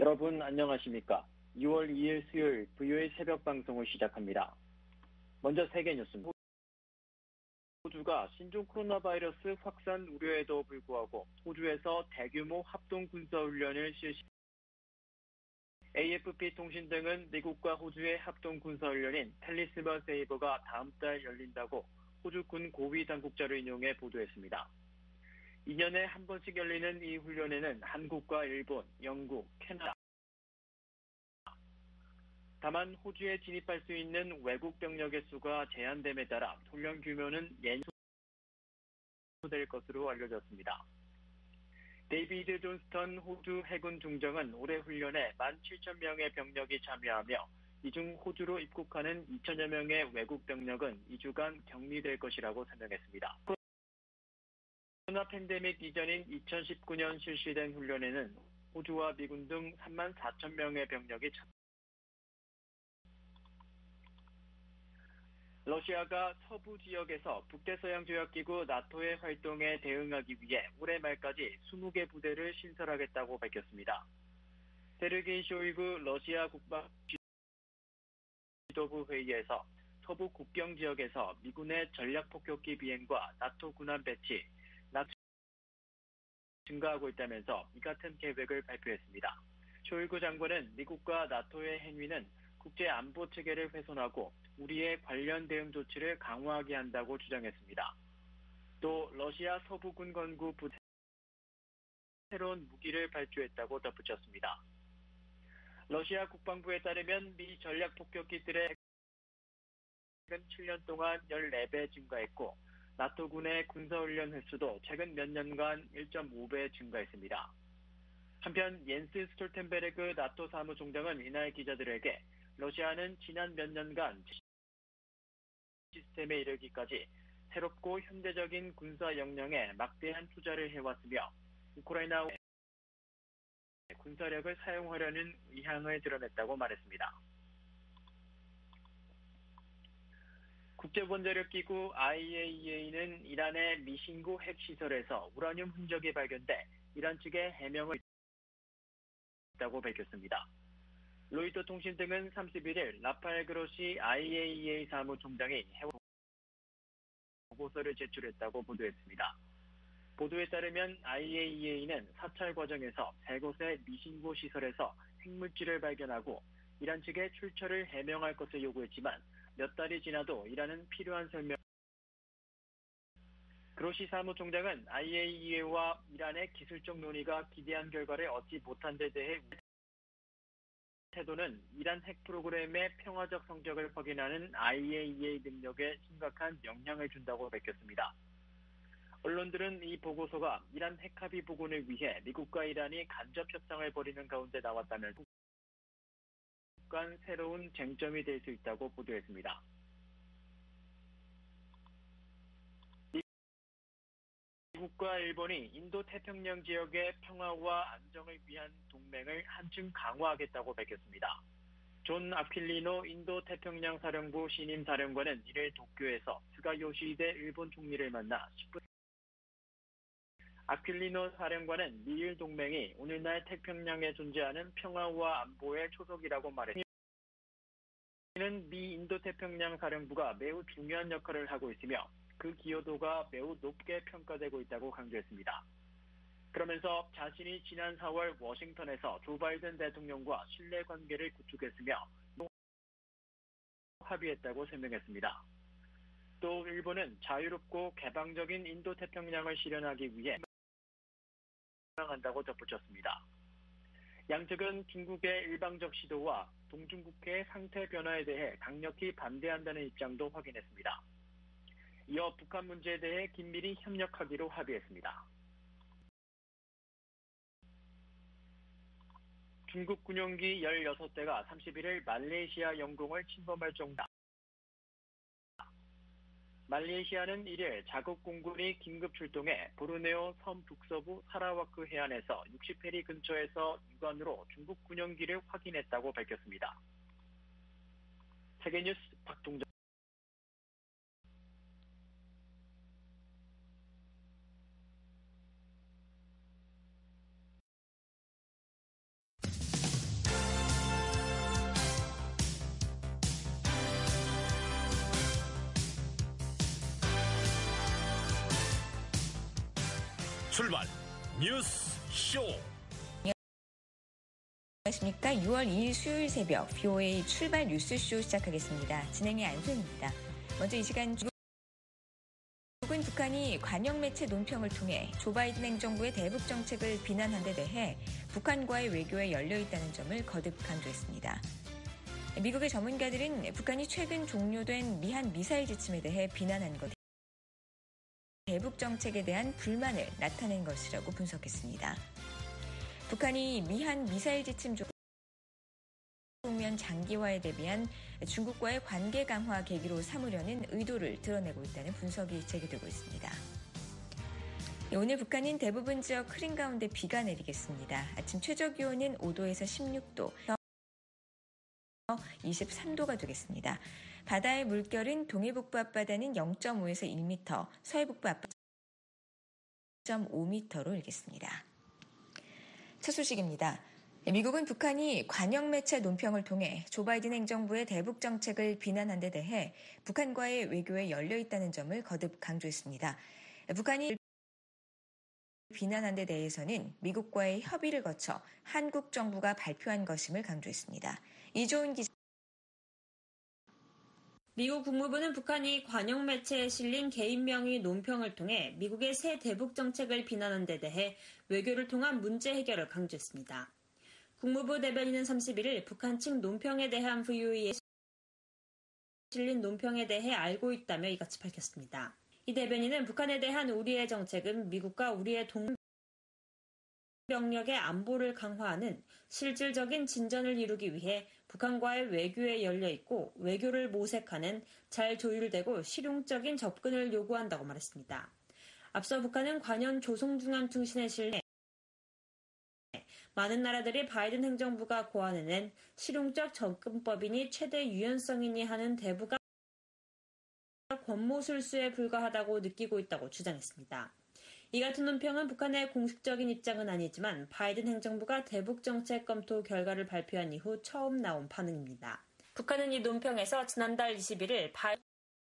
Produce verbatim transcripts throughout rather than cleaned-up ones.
여러분 안녕하십니까? 이월 이일 수요일 브이오에이 새벽 방송을 시작합니다. 먼저 세계 뉴스입니다. 호주가 신종 코로나 바이러스 확산 우려에도 불구하고 호주에서 대규모 합동 군사훈련을 실시. 에이에프피 통신 등은 미국과 호주의 합동 군사훈련인 텔리스만 세이버가 다음 달 열린다고 호주 군 고위 당국자를 인용해 보도했습니다. 이 년에 한 번씩 열리는 이 훈련에는 한국과 일본, 영국, 캐나다, 다만 호주에 진입할 수 있는 외국 병력의 수가 제한됨에 따라 훈련 규모는 연소될 것으로 알려졌습니다. 데이비드 존스턴 호주 해군 중정은 올해 훈련에 만 칠천 명의 병력이 참여하며 이 중 호주로 입국하는 이천여 명의 외국 병력은 이 주간 격리될 것이라고 설명했습니다. 코로나 팬데믹 이전인 이천십구 년 실시된 훈련에는 호주와 미군 등 삼만 사천 명의 병력이 참여했습니다. 러시아가 서부 지역에서 북대서양조약기구 나토의 활동에 대응하기 위해 올해 말까지 이십 개 부대를 신설하겠다고 밝혔습니다. 세르게이 쇼이구 러시아 국방지도부 회의에서 서부 국경 지역에서 미군의 전략폭격기 비행과 나토 군함 배치, 나토 증가하고 있다면서 이 같은 계획을 발표했습니다. 쇼이구 장관은 미국과 나토의 행위는 국제 안보 체계를 훼손하고 우리의 관련 대응 조치를 강화하게 한다고 주장했습니다. 또 러시아 서부군 건구 부대 새로운 무기를 발주했다고 덧붙였습니다. 러시아 국방부에 따르면 미 전략 폭격기들의 최근 칠 년 동안 열네 배 증가했고 나토군의 군사훈련 횟수도 최근 몇 년간 일 점 오 배 증가했습니다. 한편 옌스 스톨텐베르그 나토 사무총장은 이날 기자들에게 러시아는 지난 몇 년간 시스템에 이르기까지 새롭고 현대적인 군사 역량에 막대한 투자를 해왔으며 우크라이나 군사력을 사용하려는 의향을 드러냈다고 말했습니다. 국제원자력기구 아이에이이에이는 이란의 미신고 핵시설에서 우라늄 흔적이 발견돼 이란 측에 해명을 했다고 밝혔습니다. 로이터 통신 등은 삼십일일 라파엘 그로시 아이에이이에이 사무총장이 해외 보고서를 제출했다고 보도했습니다. 보도에 따르면 아이에이이에이는 사찰 과정에서 세 곳의 미신고 시설에서 핵물질을 발견하고 이란 측에 출처를 해명할 것을 요구했지만 몇 달이 지나도 이란은 필요한 설명. 그로시 사무총장은 아이에이이에이와 이란의 기술적 논의가 기대한 결과를 얻지 못한 데 대해 태도는 이란 핵 프로그램의 평화적 성격을 확인하는 아이에이이에이 능력에 심각한 영향을 준다고 밝혔습니다. 언론들은 이 보고서가 이란 핵 합의 복원을 위해 미국과 이란이 간접 협상을 벌이는 가운데 나왔다면 간 새로운 쟁점이 될 수 있다고 보도했습니다. 미국과 일본이 인도 태평양 지역의 평화와 안정을 위한 동맹을 한층 강화하겠다고 밝혔습니다. 존 아퀼리노 인도 태평양 사령부 신임 사령관은 이를 도쿄에서 스가 요시히데 일본 총리를 만나 십 분 아퀼리노 사령관은 미일 동맹이 오늘날 태평양에 존재하는 평화와 안보의 초석이라고 말했습니다. 는 미 인도 태평양 사령부가 매우 중요한 역할을 하고 있으며 그 기여도가 매우 높게 평가되고 있다고 강조했습니다. 그러면서 자신이 지난 사월 워싱턴에서 조 바이든 대통령과 신뢰관계를 구축했으며 합의했다고 설명했습니다. 또 일본은 자유롭고 개방적인 인도 태평양을 실현하기 위해 한다고 덧붙였습니다. 양측은 중국의 일방적 시도와 동중국해의 상태 변화에 대해 강력히 반대한다는 입장도 확인했습니다. 이어 북한 문제에 대해 긴밀히 협력하기로 합의했습니다. 중국 군용기 열여섯 대가 삼십일일 말레이시아 영공을 침범할 정도다. 말레이시아는 일일 자국 공군이 긴급 출동해 보르네오 섬 북서부 사라와크 해안에서 육십 해리 근처에서 육안으로 중국 군용기를 확인했다고 밝혔습니다. 세계뉴스 박동정. 출발 뉴스 쇼. 안녕하십니까. 유월 이일 수요일 새벽 비오에이 출발 뉴스쇼 시작하겠습니다. 진행의 안소영입니다. 먼저 이 시간 중국은 북한이 관영 매체 논평을 통해 조 바이든 행정부의 대북 정책을 비난한 데 대해 북한과의 외교에 열려있다는 점을 거듭 강조했습니다. 미국의 전문가들은 북한이 최근 종료된 미한 미사일 지침에 대해 비난한 것, 대북 정책에 대한 불만을 나타낸 것이라고 분석했습니다. 북한이 미한 미사일 지침 국면 장기화에 대비한 중국과의 관계 강화 계기로 삼으려는 의도를 드러내고 있다는 분석이 제기되고 있습니다. 오늘 북한은 대부분 지역 흐린 가운데 비가 내리겠습니다. 아침 최저 기온은 오도에서 십육도, 이십삼도가 되겠습니다. 바다의 물결은 동해북부 앞바다는 영점오에서 일 미터, 서해북부 앞바다 일 점 오 미터로 일겠습니다. 첫 소식입니다. 미국은 북한이 관영 매체 논평을 통해 조 바이든 행정부의 대북 정책을 비난한 데 대해 북한과의 외교에 열려있다는 점을 거듭 강조했습니다. 북한이 비난한 데 대해서는 미국과의 협의를 거쳐 한국 정부가 발표한 것임을 강조했습니다. 이조은 기자. 미국 국무부는 북한이 관영 매체에 실린 개인 명의 논평을 통해 미국의 새 대북 정책을 비난한 데 대해 외교를 통한 문제 해결을 강조했습니다. 국무부 대변인은 삼십일일 북한 측 논평에 대한 브이오에이에 실린 논평에 대해 알고 있다며 이같이 밝혔습니다. 이 대변인은 북한에 대한 우리의 정책은 미국과 우리의 동병력의 안보를 강화하는 실질적인 진전을 이루기 위해 북한과의 외교에 열려있고 외교를 모색하는 잘 조율되고 실용적인 접근을 요구한다고 말했습니다. 앞서 북한은 관영 조선중앙통신에 실린 많은 나라들이 바이든 행정부가 고안해낸 실용적 접근법이니 최대 유연성이니 하는 대북 권모술수에 불과하다고 느끼고 있다고 주장했습니다. 이 같은 논평은 북한의 공식적인 입장은 아니지만 바이든 행정부가 대북 정책 검토 결과를 발표한 이후 처음 나온 반응입니다. 북한은 이 논평에서 지난달 이십일일 바이든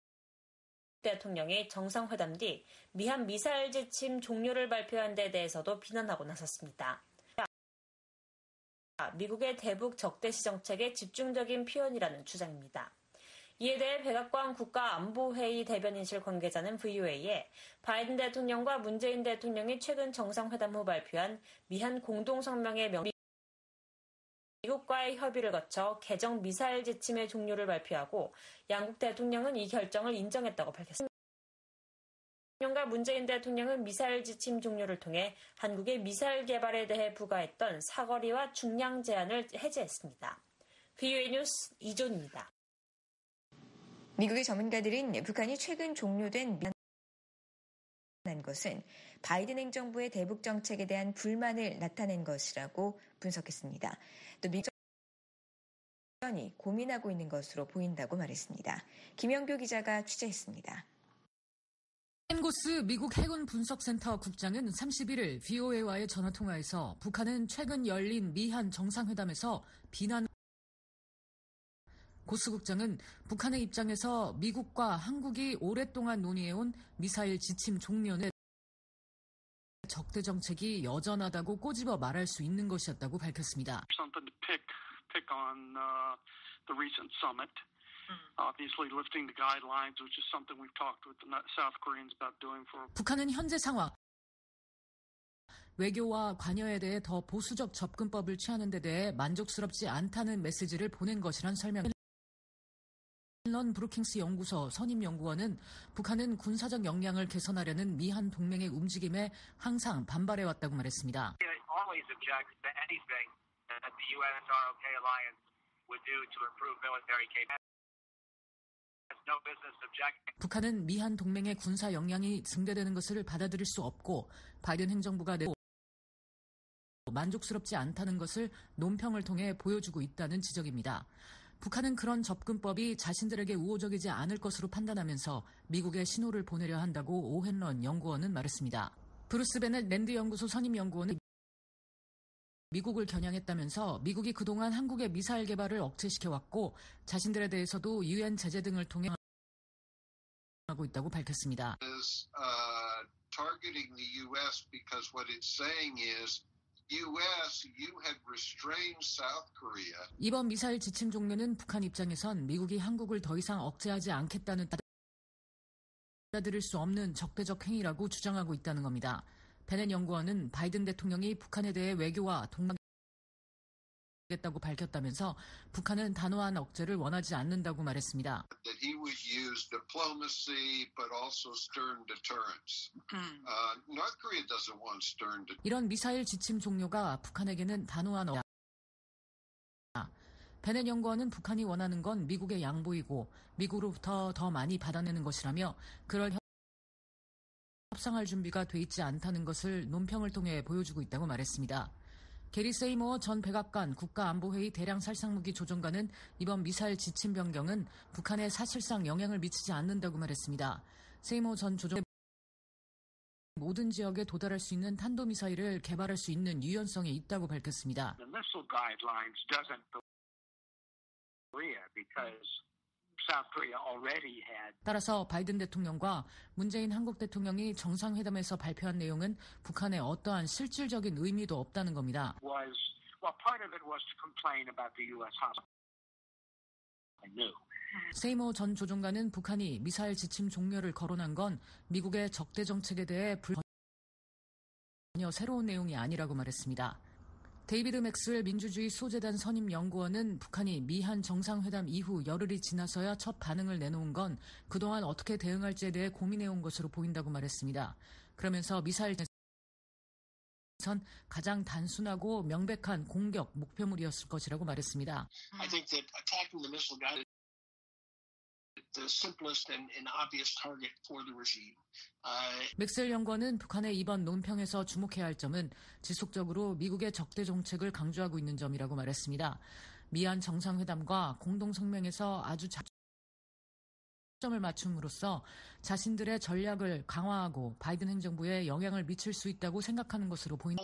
대통령이 정상회담 뒤 미한 미사일 지침 종료를 발표한 데 대해서도 비난하고 나섰습니다. 미국의 대북 적대시 정책의 집중적인 표현이라는 주장입니다. 이에 대해 백악관 국가안보회의 대변인실 관계자는 브이오에이에 바이든 대통령과 문재인 대통령이 최근 정상회담 후 발표한 미한 공동성명의 명 미국과의 협의를 거쳐 개정 미사일 지침의 종료를 발표하고 양국 대통령은 이 결정을 인정했다고 밝혔습니다. 대통령과 문재인 대통령은 미사일 지침 종료를 통해 한국의 미사일 개발에 대해 부과했던 사거리와 중량 제한을 해제했습니다. 브이오에이 뉴스 이존입니다. 미국의 전문가들은 북한이 최근 종료된 미한 것은 바이든 행정부의 대북 정책에 대한 불만을 나타낸 것이라고 분석했습니다. 또 미국 정권이 고민하고 있는 것으로 보인다고 말했습니다. 김영교 기자가 취재했습니다. 펜고스 미국 해군 분석센터 국장은 삼십일일 브이오에이와의 전화통화에서 북한은 최근 열린 미한 정상회담에서 비난 고스 국장은 북한의 입장에서 미국과 한국이 오랫동안 논의해온 미사일 지침 종료는 적대 정책이 여전하다고 꼬집어 말할 수 있는 것이었다고 밝혔습니다. The recent summit, obviously lifting the guidelines, which is something we've talked with the South Koreans about doing for. 북한은 현재 상황, 외교와 관여에 대해 더 보수적 접근법을 취하는 데 대해 만족스럽지 않다는 메시지를 보낸 것이란 설명. 런 브루킹스 연구소 선임 연구원은 북한은 군사적 역량을 개선하려는 미한 동맹의 움직임에 항상 반발해왔다고 말했습니다. Always object to anything that the U S R O K alliance would do to improve military capability. No business objecting. 북한은 미한 동맹의 군사 역량이 증대되는 것을 받아들일 수 없고 바이든 행정부가 내고 만족스럽지 않다는 것을 논평을 통해 보여주고 있다는 지적입니다. 북한은 그런 접근법이 자신들에게 우호적이지 않을 것으로 판단하면서 미국에 신호를 보내려 한다고 오헨런 연구원은 말했습니다. 브루스 베넷 랜드 연구소 선임 연구원은 미국을 겨냥했다면서 미국이 그동안 한국의 미사일 개발을 억제시켜왔고 자신들에 대해서도 유엔 제재 등을 통해 하고 있다고 밝혔습니다. Is, uh, targeting the U S because what it's saying is U S, you have restrained South Korea. 이번 미사일 지침 종료는 북한 입장에선 미국이 한국을 더 이상 억제하지 않겠다는 받아들일 수 없는 적대적 행위라고 주장하고 있다는 겁니다. 베넷 연구원은 바이든 대통령이 북한에 대해 외교와 동맹하겠다고 밝혔다면서 북한은 단호한 억제를 원하지 않는다고 말했습니다. That he would use diplomacy but also stern deterrence. Uh, North Korea doesn't want stern deterrence. 이런 미사일 지침 종료가 북한에게는 단호한 억제. 베넷 연구원은 북한이 원하는 건 미국의 양보이고 미국으로부터 더 많이 받아내는 것이라며 그럴 협상할 준비가 돼 있지 않다는 것을 논평을 통해 보여주고 있다고 말했습니다. 게리 세이모어 전 백악관 국가안보회의 대량살상무기 조정관은 이번 미사일 지침 변경은 북한에 사실상 영향을 미치지 않는다고 말했습니다. 세이모어 전 조정관은 모든 지역에 도달할 수 있는 탄도미사일을 개발할 수 있는 유연성이 있다고 밝혔습니다. The missile guidelines doesn't Korea because South Korea already had. 따라서 바이든 대통령과 문재인 한국 대통령이 정상회담에서 발표한 내용은 북한에 어떠한 실질적인 의미도 없다는 겁니다. Was well, part of it was to complain about the U S hospital. I knew. 세이모 전 조종관은 북한이 미사일 지침 종료를 거론한 건 미국의 적대 정책에 대해 전혀 새로운 내용이 아니라고 말했습니다. 데이비드 맥스웰 민주주의 소재단 선임 연구원은 북한이 미한 정상회담 이후 열흘이 지나서야 첫 반응을 내놓은 건 그동안 어떻게 대응할지에 대해 고민해온 것으로 보인다고 말했습니다. 그러면서 미사일 선 가장 단순하고 명백한 공격 목표물이었을 것이라고 말했습니다. I think that attacking the missile guy the simplest and, and obvious target for the regime. Uh, 맥스웰 연구원은 북한의 이번 논평에서 주목해야 할 점은 지속적으로 미국의 적대 정책을 강조하고 있는 점이라고 말했습니다. 미한 정상회담과 공동성명에서 아주 점을 맞춤으로써 자신들의 전략을 강화하고 바이든 행정부에 영향을 미칠 수 있다고 생각하는 것으로 보인다.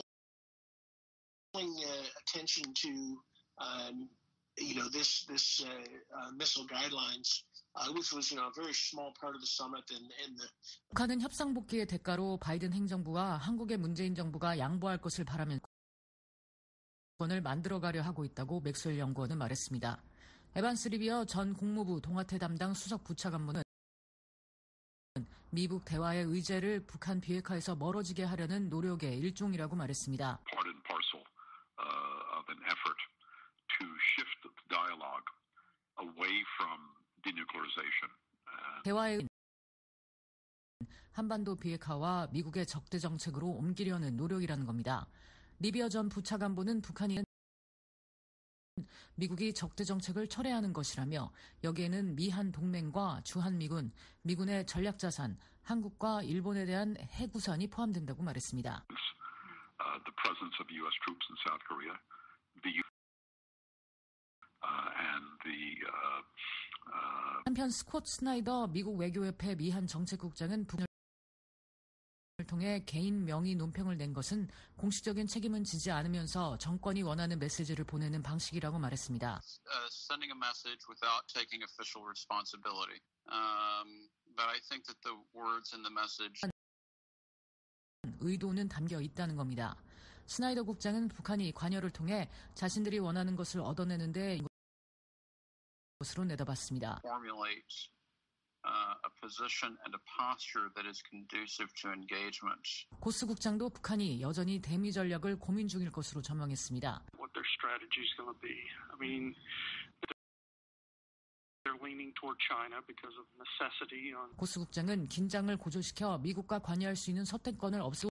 attention to um, you know this this uh, uh, missile guidelines. Uh, which was, you know, a very small part of the summit and, and the. 북한은 협상 복귀의 대가로 바이든 행정부와 한국의 문재인 정부가 양보할 것을 바라면서 을 만들어가려 하고 있다고 맥스웰 연구원은 말했습니다. 에반스 리비어 전 국무부 동아태 담당 수석 부차관보는 미북 대화의 의제를 북한 비핵화에서 멀어지게 하려는 노력의 일종이라고 말했습니다. Part and parcel uh, of an effort to shift the dialogue away from 대화의 한반도 비핵화와 미국의 적대 정책으로 옮기려는 노력이라는 겁니다. 리비어 전 부차관보는 북한이 미국이 적대 정책을 철회하는 것이라며 여기에는 미한 동맹과 주한미군, 미군의 전략자산, 한국과 일본에 대한 해구산이 포함된다고 말했습니다. Uh, the presence of U S troops in South Korea, the uh, and the uh, 한편 스콧 스나이더 미국 외교협회 미한 정책국장은 북한을 통해 개인 명의 논평을 낸 것은 공식적인 책임은 지지 않으면서 정권이 원하는 메시지를 보내는 방식이라고 말했습니다. Uh, sending a message without taking official responsibility. Um, but I think that the words in the message 의도는 담겨 있다는 겁니다. 스나이더 국장은 북한이 관여를 통해 자신들이 원하는 것을 얻어내는데 것으로 내다봤습니다. Formulate uh, a position and a posture that is conducive to engagement. 고스 국장도 북한이 여전히 대미 전략을 고민 중일 것으로 전망했습니다. What their strategy is going to be. I mean, they're leaning toward China because of necessity on. 고스 국장은 긴장을 고조시켜 미국과 관여할 수 있는 선택권을 없애고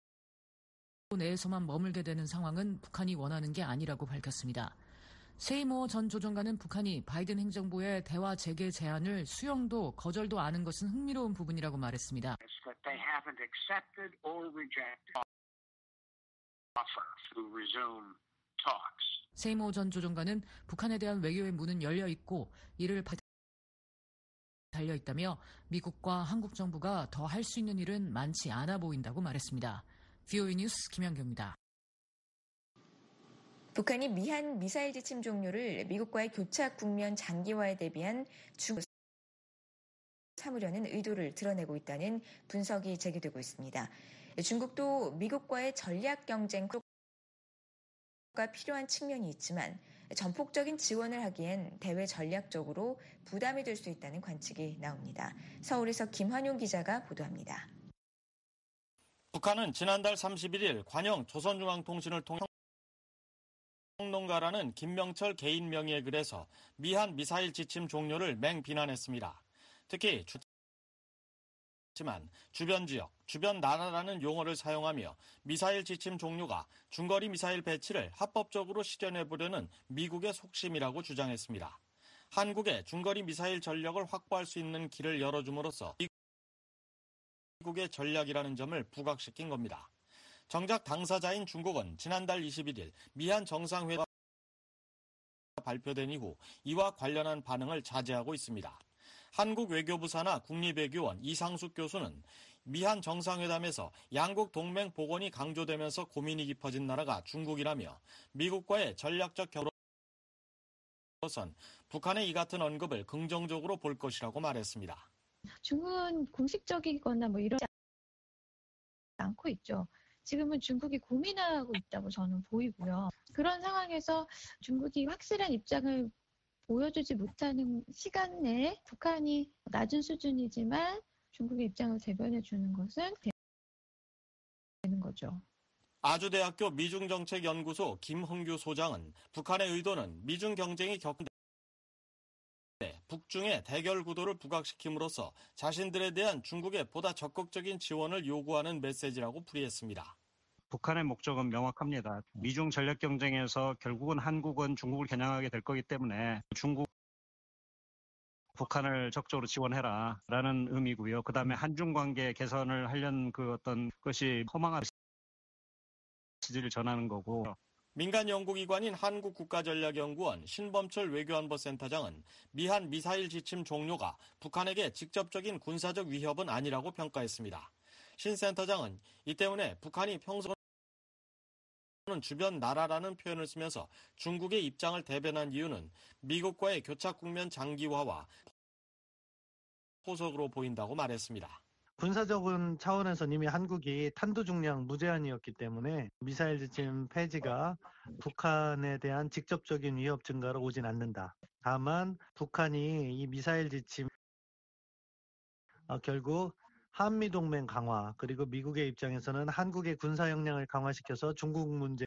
내에서만 머물게 되는 상황은 북한이 원하는 게 아니라고 밝혔습니다. 세이모어 전 조정관은 북한이 바이든 행정부의 대화 재개 제안을 수용도 거절도 않은 것은 흥미로운 부분이라고 말했습니다. They haven't accepted or rejected offer to resume talks. 세이모어 전 조정관은 북한에 대한 외교의 문은 열려 있고 이를 달려 있다며 미국과 한국 정부가 더 할 수 있는 일은 많지 않아 보인다고 말했습니다. 브이오에이 뉴스 김현경입니다. 북한이 미한 미사일 지침 종료를 미국과의 교착 국면 장기화에 대비한 중 삼으려는 의도를 드러내고 있다는 분석이 제기되고 있습니다. 중국도 미국과의 전략 경쟁가 필요한 측면이 있지만 전폭적인 지원을 하기엔 대외 전략적으로 부담이 될 수 있다는 관측이 나옵니다. 서울에서 김환용 기자가 보도합니다. 북한은 지난달 삼십일일 관영 조선중앙통신을 통해 평론가라는 김명철 개인 명의의 글에서 미한 미사일 지침 종료를 맹비난했습니다. 특히 하지만 주변 지역, 주변 나라라는 용어를 사용하며 미사일 지침 종료가 중거리 미사일 배치를 합법적으로 실현해보려는 미국의 속심이라고 주장했습니다. 한국의 중거리 미사일 전력을 확보할 수 있는 길을 열어줌으로써 미국의 전략이라는 점을 부각시킨 겁니다. 정작 당사자인 중국은 지난달 이십일일 미한 정상회담이 발표된 이후 이와 관련한 반응을 자제하고 있습니다. 한국 외교부 산하 국립외교원 이상숙 교수는 미한 정상회담에서 양국 동맹 복원이 강조되면서 고민이 깊어진 나라가 중국이라며 미국과의 전략적 결로선 북한의 이 같은 언급을 긍정적으로 볼 것이라고 말했습니다. 중국은 공식적이거나 뭐 이러지 않고 있죠. 지금은 중국이 고민하고 있다고 저는 보이고요. 그런 상황에서 중국이 확실한 입장을 보여주지 못하는 시간 내에 북한이 낮은 수준이지만 중국의 입장을 대변해 주는 것은 되는 거죠. 아주대학교 미중정책연구소 김흥규 소장은 북한의 의도는 미중 경쟁이 겪은 북중의 대결 구도를 부각시킴으로써 자신들에 대한 중국의 보다 적극적인 지원을 요구하는 메시지라고 풀이했습니다. 북한의 목적은 명확합니다. 미중 전략 경쟁에서 결국은 한국은 중국을 겨냥하게 될 거기 때문에 중국, 북한을 적극적으로 지원해라라는 의미고요. 그 다음에 한중 관계 개선을 하려는 그 어떤 것이 허망한 메시지를 전하는 거고. 민간 연구기관인 한국국가전략연구원 신범철 외교안보센터장은 미한 미사일 지침 종료가 북한에게 직접적인 군사적 위협은 아니라고 평가했습니다. 신 센터장은 이 때문에 북한이 평소는 주변 나라라는 표현을 쓰면서 중국의 입장을 대변한 이유는 미국과의 교착 국면 장기화와 포석으로 보인다고 말했습니다. 군사적인 차원에서 이미 한국이 탄도중량 무제한이었기 때문에 미사일 지침 폐지가 북한에 대한 직접적인 위협 증가로 오진 않는다. 다만 북한이 이 미사일 지침 어, 결국 한미동맹 강화 그리고 미국의 입장에서는 한국의 군사 역량을 강화시켜서 중국 문제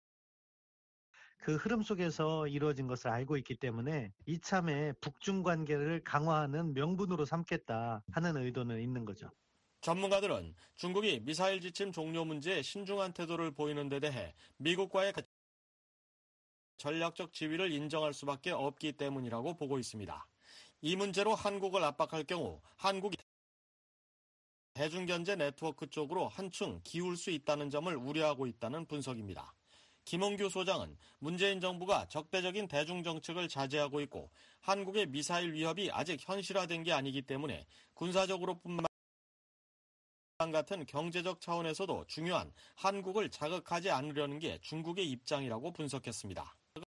그 흐름 속에서 이루어진 것을 알고 있기 때문에 이참에 북중 관계를 강화하는 명분으로 삼겠다 하는 의도는 있는 거죠. 전문가들은 중국이 미사일 지침 종료 문제에 신중한 태도를 보이는 데 대해 미국과의 전략적 지위를 인정할 수밖에 없기 때문이라고 보고 있습니다. 이 문제로 한국을 압박할 경우 한국이 대중견제 네트워크 쪽으로 한층 기울 수 있다는 점을 우려하고 있다는 분석입니다. 김홍규 소장은 문재인 정부가 적대적인 대중정책을 자제하고 있고 한국의 미사일 위협이 아직 현실화된 게 아니기 때문에 군사적으로뿐만 같은 경제적 차원에서도 중요한 한국을 자극하지 않으려는 게 중국의 입장이라고 분석했습니다.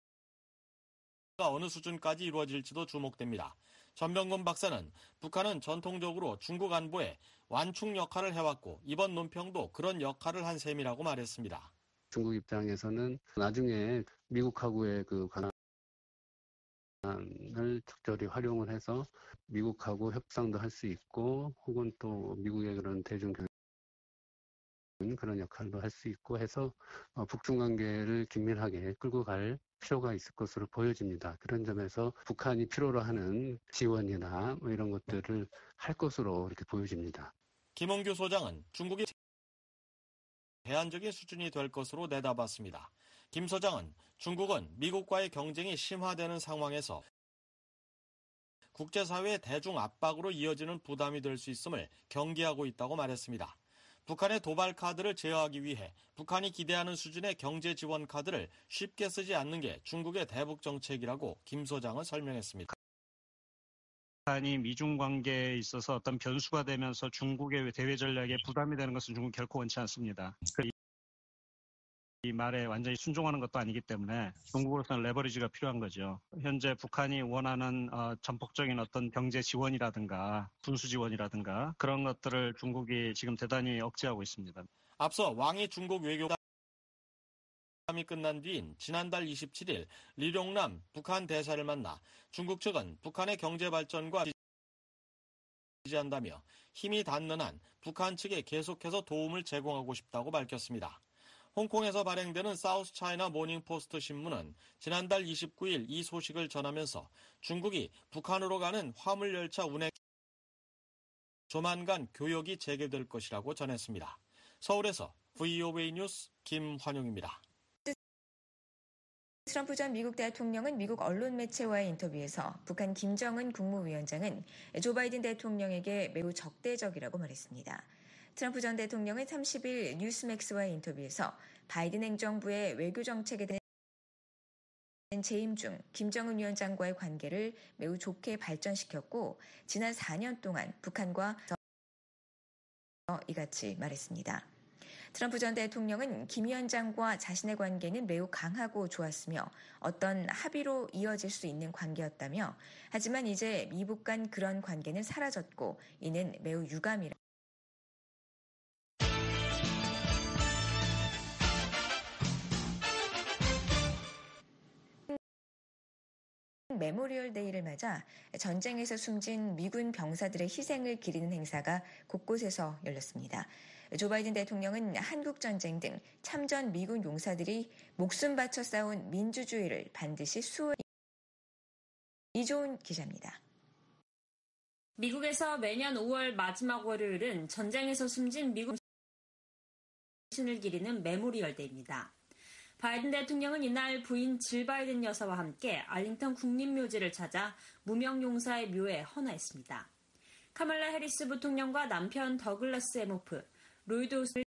어느 수준까지 이루어질지도 주목됩니다. 전병건 박사는 북한은 전통적으로 중국 안보에 완충 역할을 해왔고 이번 논평도 그런 역할을 한 셈이라고 말했습니다. 중국 입장에서는 나중에 미국하고의 그 관한을 적절히 활용을 해서 미국하고 협상도 할 수 있고 혹은 또 미국의 그런 대중 그런 역할도 할 수 있고 해서 북중 관계를 긴밀하게 끌고 갈 필요가 있을 것으로 보여집니다. 그런 점에서 북한이 필요로 하는 지원이나 뭐 이런 것들을 할 것으로 이렇게 보여집니다. 김홍규 소장은 중국이 대안적인 수준이 될 것으로 내다봤습니다. 김 소장은 중국은 미국과의 경쟁이 심화되는 상황에서 국제사회의 대중 압박으로 이어지는 부담이 될 수 있음을 경계하고 있다고 말했습니다. 북한의 도발 카드를 제어하기 위해 북한이 기대하는 수준의 경제 지원 카드를 쉽게 쓰지 않는 게 중국의 대북 정책이라고 김 소장은 설명했습니다. 북한이 미중 관계에 있어서 어떤 변수가 되면서 중국의 대외 전략에 부담이 되는 것은 중국 결코 원치 않습니다. 이 말에 완전히 순종하는 것도 아니기 때문에 중국으로서는 레버리지가 필요한 거죠. 현재 북한이 원하는 어, 전폭적인 어떤 경제 지원이라든가 군수 지원이라든가 그런 것들을 중국이 지금 대단히 억제하고 있습니다. 앞서 왕이 중국 외교담이 끝난 뒤인 지난달 이십칠일 리룡남 북한 대사를 만나 중국 측은 북한의 경제 발전과 지지한다며 힘이 닿는 한 북한 측에 계속해서 도움을 제공하고 싶다고 밝혔습니다. 홍콩에서 발행되는 사우스 차이나 모닝포스트 신문은 지난달 이십구일 이 소식을 전하면서 중국이 북한으로 가는 화물열차 운행 조만간 교역이 재개될 것이라고 전했습니다. 서울에서 브이오에이 뉴스 김환용입니다. 트럼프 전 미국 대통령은 미국 언론 매체와의 인터뷰에서 북한 김정은 국무위원장은 조 바이든 대통령에게 매우 적대적이라고 말했습니다. 트럼프 전 대통령은 삼십일 뉴스맥스와의 인터뷰에서 바이든 행정부의 외교 정책에 대한 재임 중 김정은 위원장과의 관계를 매우 좋게 발전시켰고 지난 사 년 동안 북한과 이같이 말했습니다. 트럼프 전 대통령은 김 위원장과 자신의 관계는 매우 강하고 좋았으며 어떤 합의로 이어질 수 있는 관계였다며 하지만 이제 미북 간 그런 관계는 사라졌고 이는 매우 유감이라 메모리얼 데이를 맞아 전쟁에서 숨진 미군 병사들의 희생을 기리는 행사가 곳곳에서 열렸습니다. 조 바이든 대통령은 한국전쟁 등 참전 미군 용사들이 목숨 바쳐 싸운 민주주의를 반드시 수호해 이조은 기자입니다. 미국에서 매년 오월 마지막 월요일은 전쟁에서 숨진 미군 신을 기리는 메모리얼 데이입니다. 바이든 대통령은 이날 부인 질 바이든 여사와 함께 알링턴 국립묘지를 찾아 무명 용사의 묘에 헌화했습니다. 카말라 해리스 부통령과 남편 더글라스 에모프, 로이드 오스리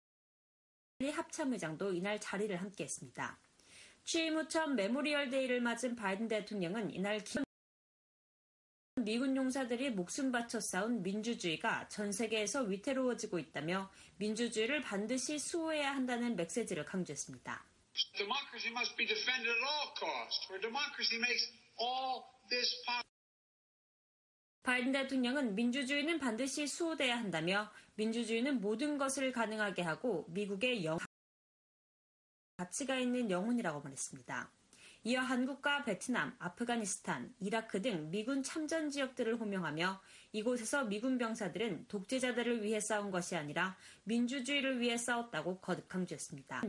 합참의장도 이날 자리를 함께했습니다. 취임 후 처음 메모리얼 데이를 맞은 바이든 대통령은 이날 미군 용사들이 목숨 바쳐 싸운 민주주의가 전 세계에서 위태로워지고 있다며 민주주의를 반드시 수호해야 한다는 메시지를 강조했습니다. Democracy must be defended at all costs, for democracy makes all this possible. 바이든 대통령은 민주주의는 반드시 수호돼야 한다며 민주주의는 모든 것을 가능하게 하고 미국의 영 가치가 있는 영혼이라고 말했습니다. 이어 한국과 베트남, 아프가니스탄, 이라크 등 미군 참전 지역들을 호명하며 이곳에서 미군 병사들은 독재자들을 위해 싸운 것이 아니라 민주주의를 위해 싸웠다고 거듭 강조했습니다.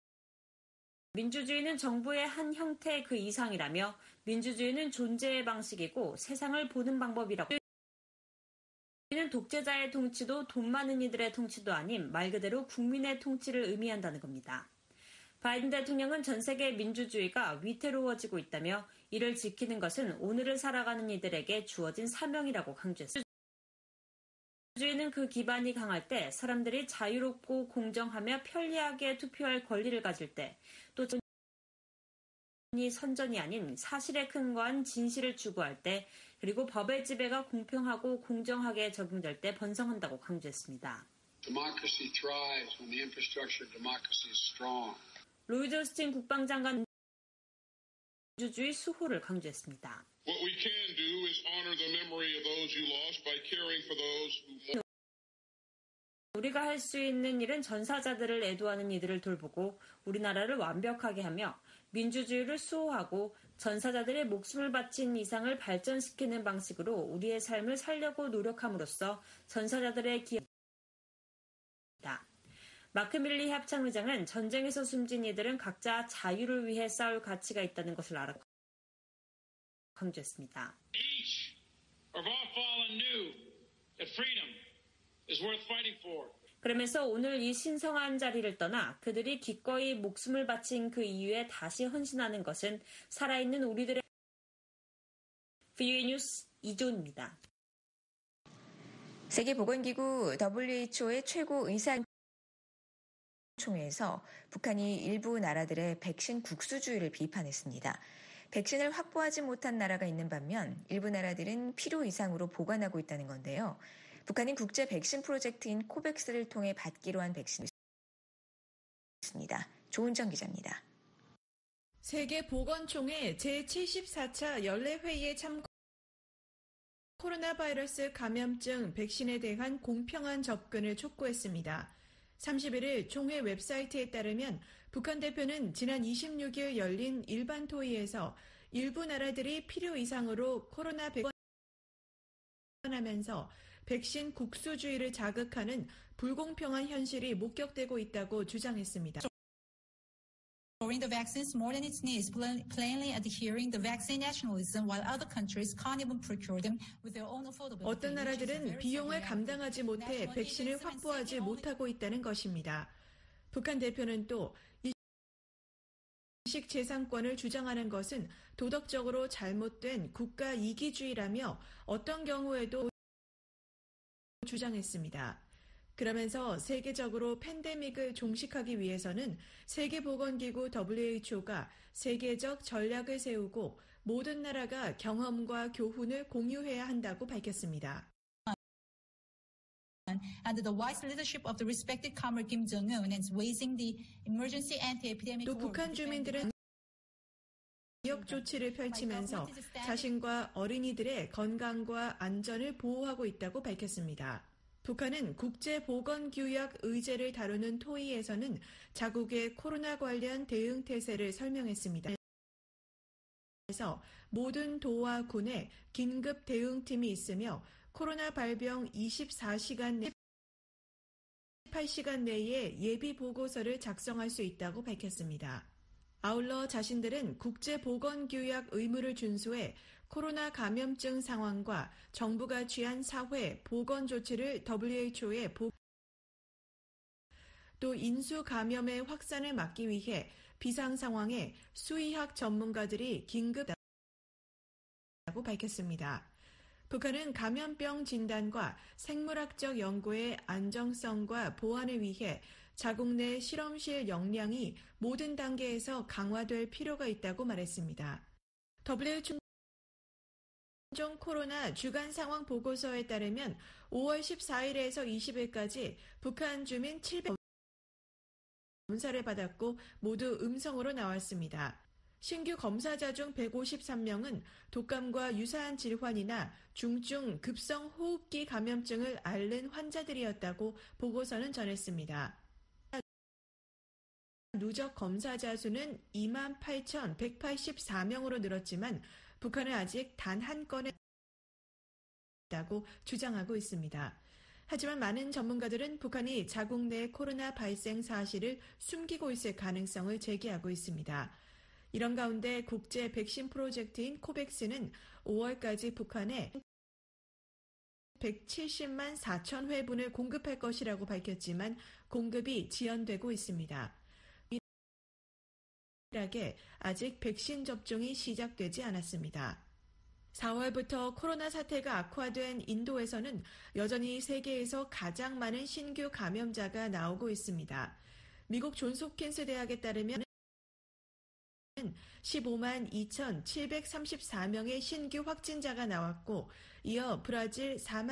민주주의는 정부의 한 형태 그 이상이라며 민주주의는 존재의 방식이고 세상을 보는 방법이라고 민주주의는 독재자의 통치도 돈 많은 이들의 통치도 아닌 말 그대로 국민의 통치를 의미한다는 겁니다. 바이든 대통령은 전 세계 민주주의가 위태로워지고 있다며 이를 지키는 것은 오늘을 살아가는 이들에게 주어진 사명이라고 강조했습니다. 민주주의는 그 기반이 강할 때, 사람들이 자유롭고 공정하며 편리하게 투표할 권리를 가질 때, 또 선전이 아닌 사실에 근거한 진실을 추구할 때, 그리고 법의 지배가 공평하고 공정하게 적용될 때 번성한다고 강조했습니다. Democracy thrives when the infrastructure of democracy is strong. 로이드 오스틴 국방장관 민주주의 수호를 강조했습니다. What we can do is honor the memory of those you lost by caring for those who 우리가 할 수 있는 일은 전사자들을 애도하는 이들을 돌보고 우리나라를 완벽하게 하며 민주주의를 수호하고 전사자들의 목숨을 바친 이상을 발전시키는 방식으로 우리의 삶을 살려고 노력함으로써 전사자들의 기억입니다. 마크 밀리 합참의장은 전쟁에서 숨진 이들은 각자 자유를 위해 싸울 가치가 있다는 것을 알아 강조했습니다. each of our fallen knew that freedom is worth fighting for. 그러면서 오늘 이 신성한 자리를 떠나 그들이 기꺼이 목숨을 바친 그 이유에 다시 헌신하는 것은 살아있는 우리들의 브이오에이 뉴스 이조은입니다. 세계보건기구 더블유에이치오의 최고 의사 총회에서 북한이 일부 나라들의 백신 국수주의를 비판했습니다. 백신을 확보하지 못한 나라가 있는 반면 일부 나라들은 필요 이상으로 보관하고 있다는 건데요. 북한은 국제 백신 프로젝트인 코백스를 통해 받기로 한 백신을 있습니다. 조은정 기자입니다. 세계보건총회 제칠십사 차 연례회의에 참고 코로나 바이러스 감염증 백신에 대한 공평한 접근을 촉구했습니다. 삼십일 일 총회 웹사이트에 따르면 북한 대표는 지난 이십육 일 열린 일반 토의에서 일부 나라들이 필요 이상으로 코로나 백신 하면서 백신 국수주의를 자극하는 불공평한 현실이 목격되고 있다고 주장했습니다. The vaccines more than its needs, plainly adhering the vaccine nationalism, while other countries can't even procure them with their own affordability. 어떤 나라들은 비용을 감당하지 못해 백신을 확보하지 못하고 있다는 것입니다. 북한 대표는 또 인식재산권을 주장하는 것은 도덕적으로 잘못된 국가 이기주의라며 어떤 경우에도 주장했습니다. 그러면서 세계적으로 팬데믹을 종식하기 위해서는 세계보건기구 더블유에이치오가 세계적 전략을 세우고 모든 나라가 경험과 교훈을 공유해야 한다고 밝혔습니다. Under the wise leadership of the respected Comrade Kim Jong-un and raising the emergency anti-epidemic 또 북한 주민들은 방역 조치를 펼치면서 자신과 어린이들의 건강과 안전을 보호하고 있다고 밝혔습니다. 북한은 국제보건규약 의제를 다루는 토의에서는 자국의 코로나 관련 대응 태세를 설명했습니다. 그래서 모든 도와 군에 긴급 대응팀이 있으며 코로나 발병 이십사 시간 내 십팔 시간 내에 예비 보고서를 작성할 수 있다고 밝혔습니다. 아울러 자신들은 국제보건규약 의무를 준수해 코로나 감염증 상황과 정부가 취한 사회 보건 조치를 더블유에이치오에 보고 또 인수 감염의 확산을 막기 위해 비상 상황에 수의학 전문가들이 긴급하다고 밝혔습니다. 북한은 감염병 진단과 생물학적 연구의 안정성과 보완을 위해 자국 내 실험실 역량이 모든 단계에서 강화될 필요가 있다고 말했습니다. 더블유에이치오 종 코로나 주간 상황 보고서에 따르면 오월 십사일에서 이십일까지 북한 주민 칠백 검사를 받았고 모두 음성으로 나왔습니다. 신규 검사자 중 백오십삼 명은 독감과 유사한 질환이나 중증 급성 호흡기 감염증을 앓는 환자들이었다고 보고서는 전했습니다. 누적 검사자 수는 이만 팔천백팔십사 명으로 늘었지만 북한은 아직 단 한 건에 있다고 주장하고 있습니다. 하지만 많은 전문가들은 북한이 자국 내 코로나 발생 사실을 숨기고 있을 가능성을 제기하고 있습니다. 이런 가운데 국제 백신 프로젝트인 코백스는 오월까지 북한에 백칠십만 사천 회분을 공급할 것이라고 밝혔지만 공급이 지연되고 있습니다. 아직 백신 접종이 시작되지 않았습니다. 사월부터 코로나 사태가 악화된 인도에서는 여전히 세계에서 가장 많은 신규 감염자가 나오고 있습니다. 미국 존스홉킨스 대학에 따르면 십오만 이천칠백삼십사 명의 신규 확진자가 나왔고 이어 브라질 사만,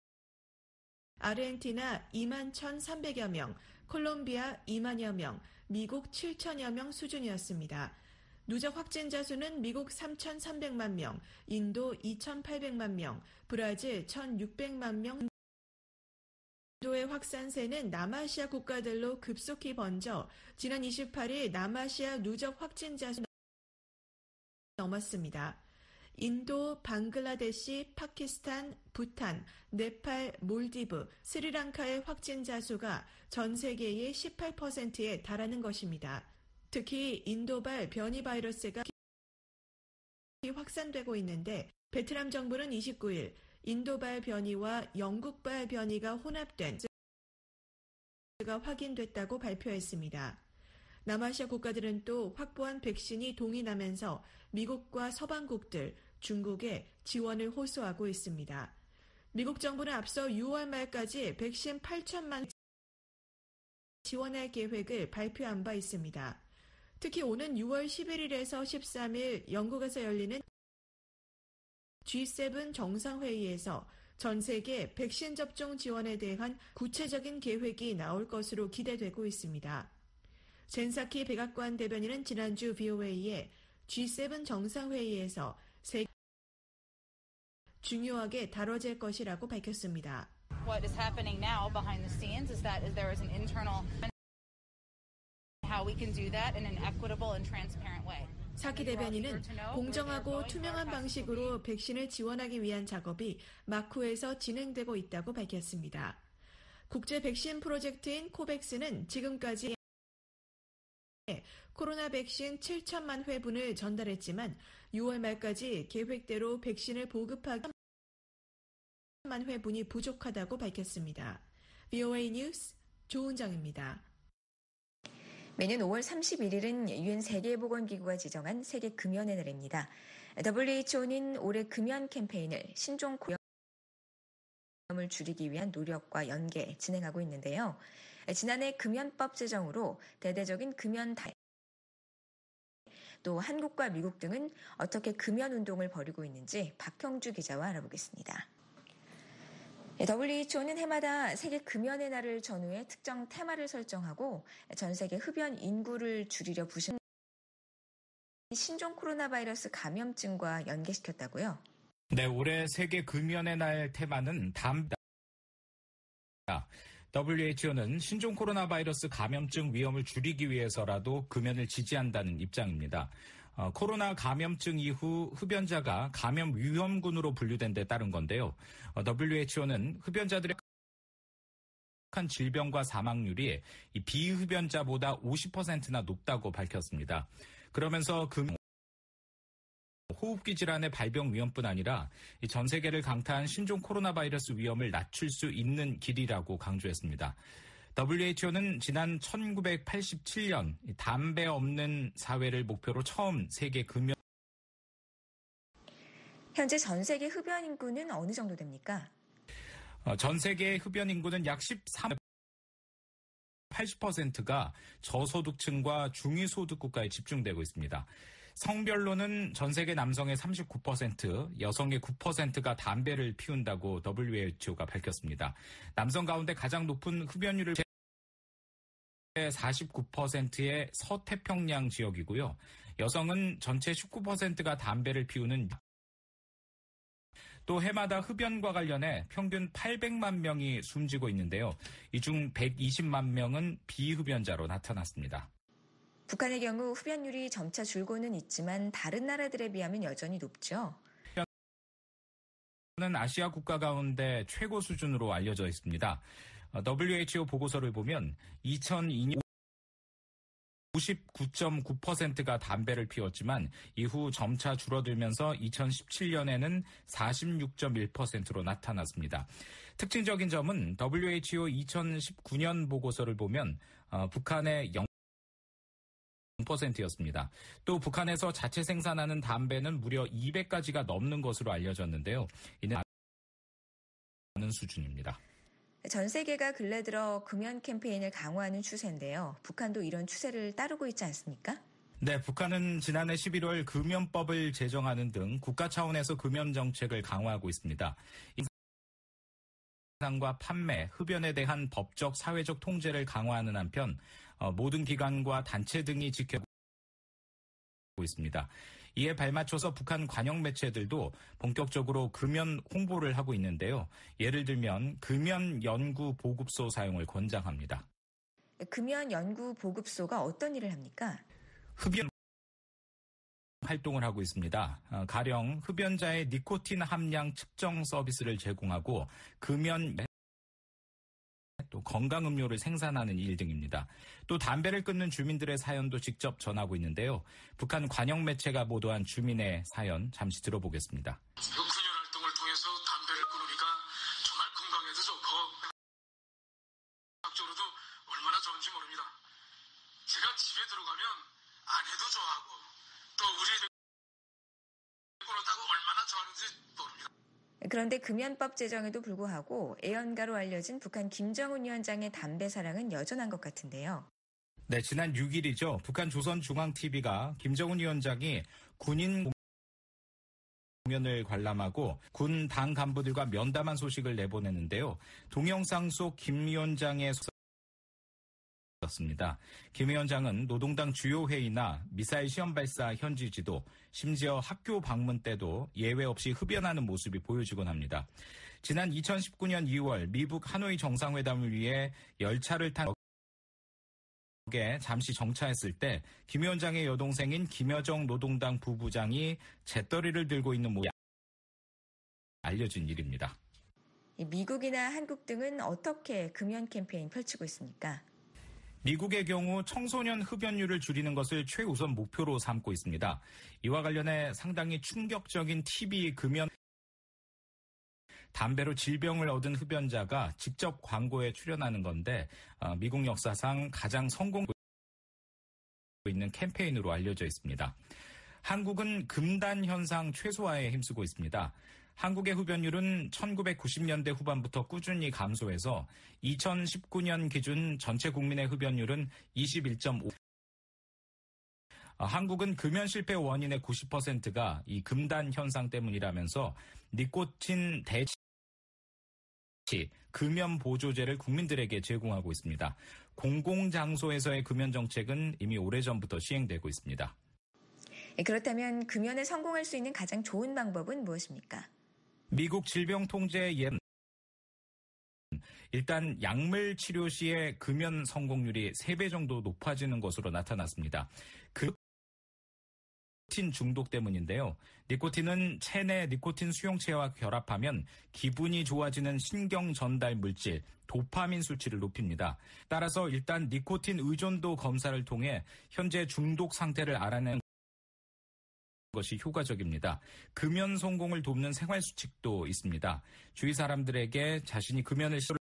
아르헨티나 이만 천삼백여 명, 콜롬비아 이만여 명, 미국 칠천여 명 수준이었습니다. 누적 확진자 수는 미국 삼천삼백만 명, 인도 이천팔백만 명, 브라질 천육백만 명. 인도의 확산세는 남아시아 국가들로 급속히 번져 지난 이십팔일 남아시아 누적 확진자 수 넘었습니다. 인도, 방글라데시, 파키스탄, 부탄, 네팔, 몰디브, 스리랑카의 확진자 수가 전 세계의 십팔 퍼센트에 달하는 것입니다. 특히 인도발 변이 바이러스가 확산되고 있는데 베트남 정부는 이십구일 인도발 변이와 영국발 변이가 혼합된 가 확인됐다고 발표했습니다. 남아시아 국가들은 또 확보한 백신이 동이 나면서 미국과 서방국들, 중국에 지원을 호소하고 있습니다. 미국 정부는 앞서 유월 말까지 백신 팔천만 지원할 계획을 발표한 바 있습니다. 특히 오는 유월 십일일에서 십삼일 영국에서 열리는 지 세븐 정상회의에서 전 세계 백신 접종 지원에 대한 구체적인 계획이 나올 것으로 기대되고 있습니다. 젠사키 백악관 대변인은 지난주 브이오에이에 지 세븐 정상회의에서 세계 중요하게 다뤄질 것이라고 밝혔습니다. What is happening now behind the scenes is that there is an internal how we can do that in an equitable and transparent way. 사키 대변인은 공정하고 투명한 방식으로 백신을 지원하기 위한 작업이 마쿠에서 진행되고 있다고 밝혔습니다. 국제 백신 프로젝트인 코백스는 지금까지 코로나 백신 칠천만 회분을 전달했지만 유월 말까지 계획대로 백신을 보급하기 만 회분이 부족하다고 밝혔습니다. 브이오에이 뉴스 조은정입니다. 매년 오월 삼십일일은 유엔 세계보건기구가 지정한 세계 금연의 날입니다. 더블유에이치오는 올해 금연 캠페인을 신종 고염을 줄이기 위한 노력과 연계 진행하고 있는데요. 지난해 금연법 제정으로 대대적인 금연 다 또 한국과 미국 등은 어떻게 금연 운동을 벌이고 있는지 박형주 기자와 알아보겠습니다. 더블유에이치오는 해마다 세계 금연의 날을 전후해 특정 테마를 설정하고 전 세계 흡연 인구를 줄이려 부심 신종 코로나 바이러스 감염증과 연계시켰다고요? 네, 올해 세계 금연의 날 테마는 담배다. 더블유에이치오는 신종 코로나 바이러스 감염증 위험을 줄이기 위해서라도 금연을 지지한다는 입장입니다. 어, 코로나 감염증 이후 흡연자가 감염 위험군으로 분류된 데 따른 건데요. 어, 더블유에이치오는 흡연자들의 한 질병과 사망률이 이 비흡연자보다 오십 퍼센트나 높다고 밝혔습니다. 그러면서 금 호흡기 질환의 발병 위험뿐 아니라 전 세계를 강타한 신종 코로나 바이러스 위험을 낮출 수 있는 길이라고 강조했습니다. 더블유에이치오는 지난 천구백팔십칠년 담배 없는 사회를 목표로 처음 세계 금연 현재 전 세계 흡연 인구는 어느 정도 됩니까? 어, 전 세계 흡연 인구는 약 십삼 팔십 퍼센트가 저소득층과 중위소득 국가에 집중되고 있습니다. 성별로는 전 세계 남성의 삼십구 퍼센트, 여성의 구 퍼센트가 담배를 피운다고 더블유에이치오가 밝혔습니다. 남성 가운데 가장 높은 흡연율을 사십구 퍼센트의 서태평양 지역이고요. 여성은 전체 십구 퍼센트가 담배를 피우는 또 해마다 흡연과 관련해 평균 팔백만 명이 숨지고 있는데요. 이 중 백이십만 명은 비흡연자로 나타났습니다. 북한의 경우 흡연율이 점차 줄고는 있지만 다른 나라들에 비하면 여전히 높죠. 흡연은 아시아 국가 가운데 최고 수준으로 알려져 있습니다. 더블유에이치오 보고서를 보면 이천이년 오십구 점 구 퍼센트가 담배를 피웠지만 이후 점차 줄어들면서 이천십칠년에는 사십육 점 일 퍼센트로 나타났습니다. 특징적인 점은 더블유에이치오 이천십구년 보고서를 보면 어, 북한의 영 퍼센트였습니다. 또 북한에서 자체 생산하는 담배는 무려 이백 가지가 넘는 것으로 알려졌는데요. 이는 많은 수준입니다. 전 세계가 근래 들어 금연 캠페인을 강화하는 추세인데요. 북한도 이런 추세를 따르고 있지 않습니까? 네, 북한은 지난해 십일월 금연법을 제정하는 등 국가 차원에서 금연 정책을 강화하고 있습니다. 생산과 판매, 흡연에 대한 법적, 사회적 통제를 강화하는 한편 모든 기관과 단체 등이 지켜보고 있습니다. 이에 발맞춰서 북한 관영 매체들도 본격적으로 금연 홍보를 하고 있는데요. 예를 들면 금연 연구 보급소 사용을 권장합니다. 금연 연구 보급소가 어떤 일을 합니까? 흡연 활동을 하고 있습니다. 가령 흡연자의 니코틴 함량 측정 서비스를 제공하고 금연 또 건강음료를 생산하는 일 등입니다. 또 담배를 끊는 주민들의 사연도 직접 전하고 있는데요. 북한 관영 매체가 보도한 주민의 사연 잠시 들어보겠습니다. 금연 활동을 통해서 담배를 끊으니까 정말 건강에도 좋고 학적으로도 얼마나 좋은지 모릅니다. 제가 집에 들어가면 아내도 좋아하고 또 우리 애들 끊었다고 얼마나 좋아하는지 모릅니다. 그런데 금연법 제정에도 불구하고 애연가로 알려진 북한 김정은 위원장의 담배 사랑은 여전한 것 같은데요. 네, 지난 육일이죠. 북한 조선중앙티비가 김정은 위원장이 군인 공연을 관람하고 군 당 간부들과 면담한 소식을 내보냈는데요. 동영상 속 김 위원장의 습니다. 김 위원장은 노동당 주요 회의나 미사일 시험 발사 현지 지도, 심지어 학교 방문 때도 예외 없이 흡연하는 모습이 보여지곤 합니다. 지난 이천십구 년 이월 미북 하노이 정상회담을 위해 열차를 탄 에 잠시 정차했을 때 김 위원장의 여동생인 김여정 노동당 부부장이 재떨이를 들고 있는 모습이 알려진 일입니다. 미국이나 한국 등은 어떻게 금연 캠페인 펼치고 있습니까? 미국의 경우 청소년 흡연율을 줄이는 것을 최우선 목표로 삼고 있습니다. 이와 관련해 상당히 충격적인 티비 금연 담배로 질병을 얻은 흡연자가 직접 광고에 출연하는 건데 미국 역사상 가장 성공하고 있는 캠페인으로 알려져 있습니다. 한국은 금단 현상 최소화에 힘쓰고 있습니다. 한국의 흡연율은 천구백구십 년대 후반부터 꾸준히 감소해서 이천십구 년 기준 전체 국민의 흡연율은 이십일 점 오 퍼센트. 한국은 금연 실패 원인의 구십 퍼센트가 이 금단 현상 때문이라면서 니코틴 대치 금연 보조제를 국민들에게 제공하고 있습니다. 공공장소에서의 금연 정책은 이미 오래전부터 시행되고 있습니다. 그렇다면 금연에 성공할 수 있는 가장 좋은 방법은 무엇입니까? 미국 질병통제위원 일단 약물 치료 시에 금연 성공률이 세 배 정도 높아지는 것으로 나타났습니다. 그 니코틴 중독 때문인데요. 니코틴은 체내 니코틴 수용체와 결합하면 기분이 좋아지는 신경 전달 물질 도파민 수치를 높입니다. 따라서 일단 니코틴 의존도 검사를 통해 현재 중독 상태를 알아내는 것이 효과적입니다. 금연 성공을 돕는 생활 수칙도 있습니다. 주위 사람들에게 자신이 금연을 시도를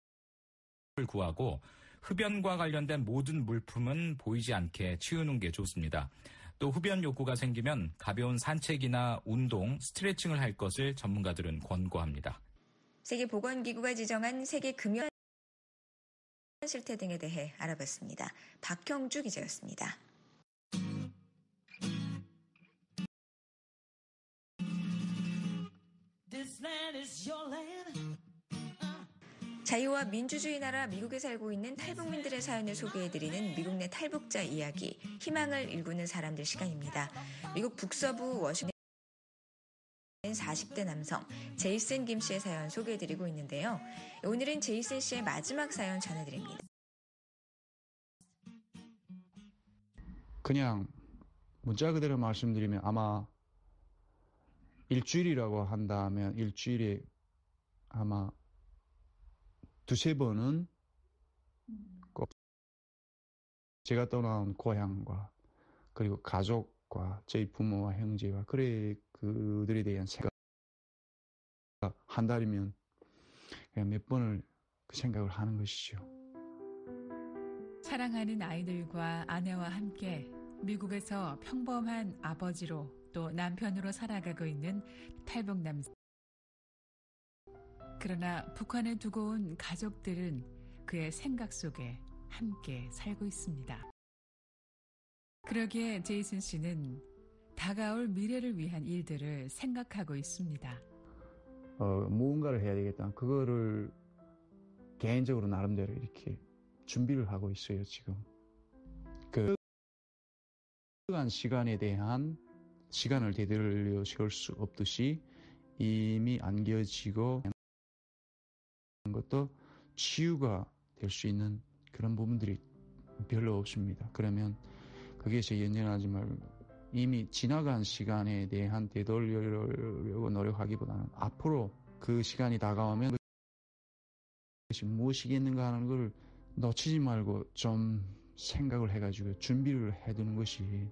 구하고 흡연과 관련된 모든 물품은 보이지 않게 치우는 게 좋습니다. 또 흡연 욕구가 생기면 가벼운 산책이나 운동, 스트레칭을 할 것을 전문가들은 권고합니다. 세계보건기구가 지정한 세계 금연 실태 등에 대해 알아봤습니다. 박형주 기자였습니다. 자유와 민주주의 나라 미국에 살고 있는 탈북민들의 사연을 소개해드리는 미국 내 탈북자 이야기, 희망을 일구는 사람들 시간입니다. 미국 북서부 워싱턴 사십 대 남성 제이슨 김 씨의 사연 소개해드리고 있는데요. 오늘은 제이슨 씨의 마지막 사연 전해드립니다. 그냥 문자 그대로 말씀드리면 아마 일주일이라고 한다면 일주일에 아마 두세 번은 꼭 제가 떠나온 고향과 그리고 가족과 저희 부모와 형제와 그래 그들에 대한 생각 한 달이면 그냥 몇 번을 그 생각을 하는 것이죠. 사랑하는 아이들과 아내와 함께 미국에서 평범한 아버지로 또 남편으로 살아가고 있는 탈북 남성. 그러나 북한에 두고 온 가족들은 그의 생각 속에 함께 살고 있습니다. 그러기에 제이슨 씨는 다가올 미래를 위한 일들을 생각하고 있습니다. 어, 무언가를 해야 되겠다. 그거를 개인적으로 나름대로 이렇게 준비를 하고 있어요, 지금. 그 시간에 대한 시간을 되돌려 세울 수 없듯이 이미 안겨지고 것도 치유가 될 수 있는 그런 부분들이 별로 없습니다. 그러면 거기에서 연연하지 말고 이미 지나간 시간에 대한 되돌리려고 노력하기보다는 앞으로 그 시간이 다가오면 그것이 무엇이겠는가 하는 걸 놓치지 말고 좀 생각을 해가지고 준비를 해두는 것이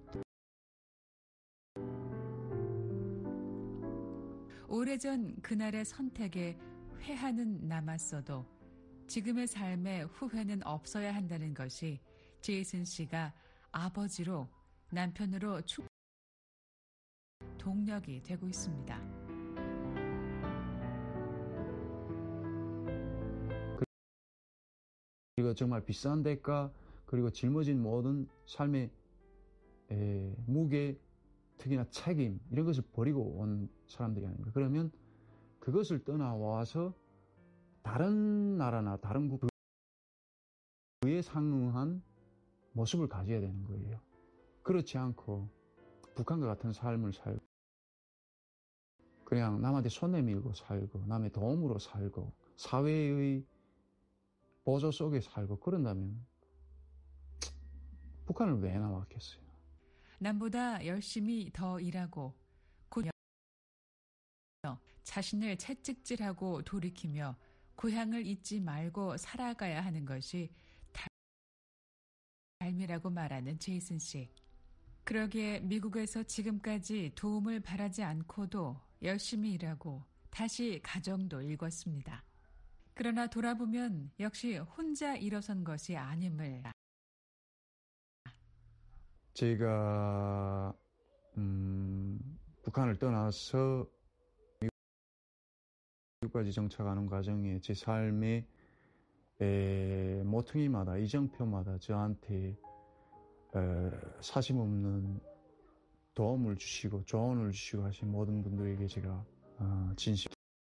오래전 그날의 선택에 회한은 남았어도 지금의 삶에 후회는 없어야 한다는 것이 제이슨 씨가 아버지로 남편으로 축 동력이 되고 있습니다. 그리고 정말 비싼 대가 그리고 짊어진 모든 삶의 에, 무게 특히나 책임 이런 것을 버리고 온 사람들이 아닙니까? 그러면 그것을 떠나와서 다른 나라나 다른 국 그에 상응한 모습을 가져야 되는 거예요. 그렇지 않고 북한과 같은 삶을 살고 그냥 남한테 손 내밀고 살고 남의 도움으로 살고 사회의 보조 속에 살고 그런다면 북한을 왜 나왔겠어요? 남보다 열심히 더 일하고 곧 자신을 채찍질하고 돌이키며 고향을 잊지 말고 살아가야 하는 것이 삶이라고 말하는 제이슨 씨. 그러기에 미국에서 지금까지 도움을 바라지 않고도 열심히 일하고 다시 가정도 일궜습니다. 그러나 돌아보면 역시 혼자 일어선 것이 아님을. 제가 음, 북한을 떠나서 미국까지 정착하는 과정에 제 삶의 에, 모퉁이마다 이정표마다 저한테 에, 사심없는 도움을 주시고 조언을 주시고 하신 모든 분들에게 제가 어, 진심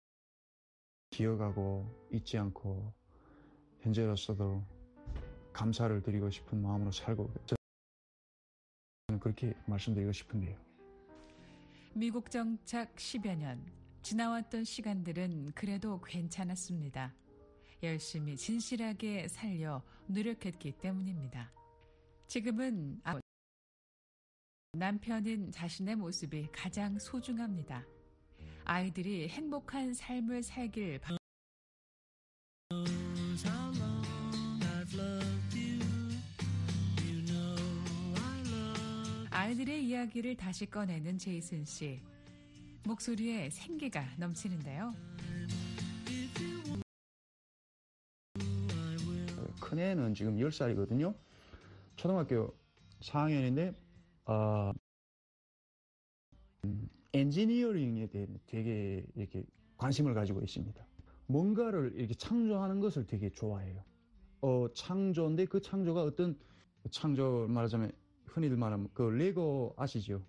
기억하고 잊지 않고 현재로서도 감사를 드리고 싶은 마음으로 살고 저는 그렇게 말씀드리고 싶은데요. 미국 정착 십여 년, 지나왔던 시간들은 그래도 괜찮았습니다. 열심히 진실하게 살려 노력했기 때문입니다. 지금은 남편인 자신의 모습이 가장 소중합니다. 아이들이 행복한 삶을 살길 바... 아이들의 이야기를 다시 꺼내는 제이슨 씨. 목소리에 생기가 넘치는데요. 큰애는 지금 열 살이거든요. 초등학교 사 학년인데 어, 음, 엔지니어링에 대해 되게 이렇게 관심을 가지고 있습니다. 뭔가를 이렇게 창조하는 것을 되게 좋아해요. 어, 창조인데 그 창조가 어떤 창조 말하자면 흔히들 말하면 그 레고 아시죠?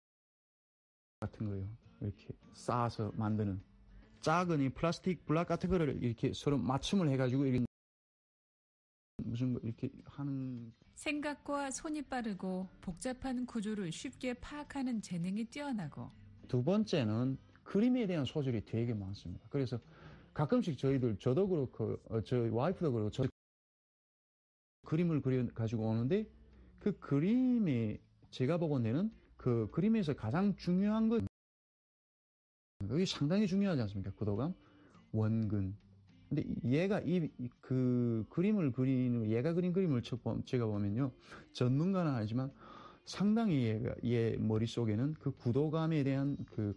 같은 거요. 이렇게 쌓아서 만드는 작은 이 플라스틱 블락 같은 거를 이렇게 서로 맞춤을 해가지고 이렇게 무슨 뭐 이렇게 하는 생각과 손이 빠르고 복잡한 구조를 쉽게 파악하는 재능이 뛰어나고 두 번째는 그림에 대한 소질이 되게 많습니다. 그래서 가끔씩 저희들 저도 그렇고 어, 저희 와이프도 그렇고 저 그림을 그려 가지고 오는데 그 그림에 제가 보건대는 그 그림에서 가장 중요한 건 그게 상당히 중요하지 않습니까? 구도감, 원근. 근데 얘가 이 그 그림을 그리는 얘가 그린 그림을 제가 보면요 전문가는 아니지만 상당히 얘가 얘 머릿속에는 그 구도감에 대한 그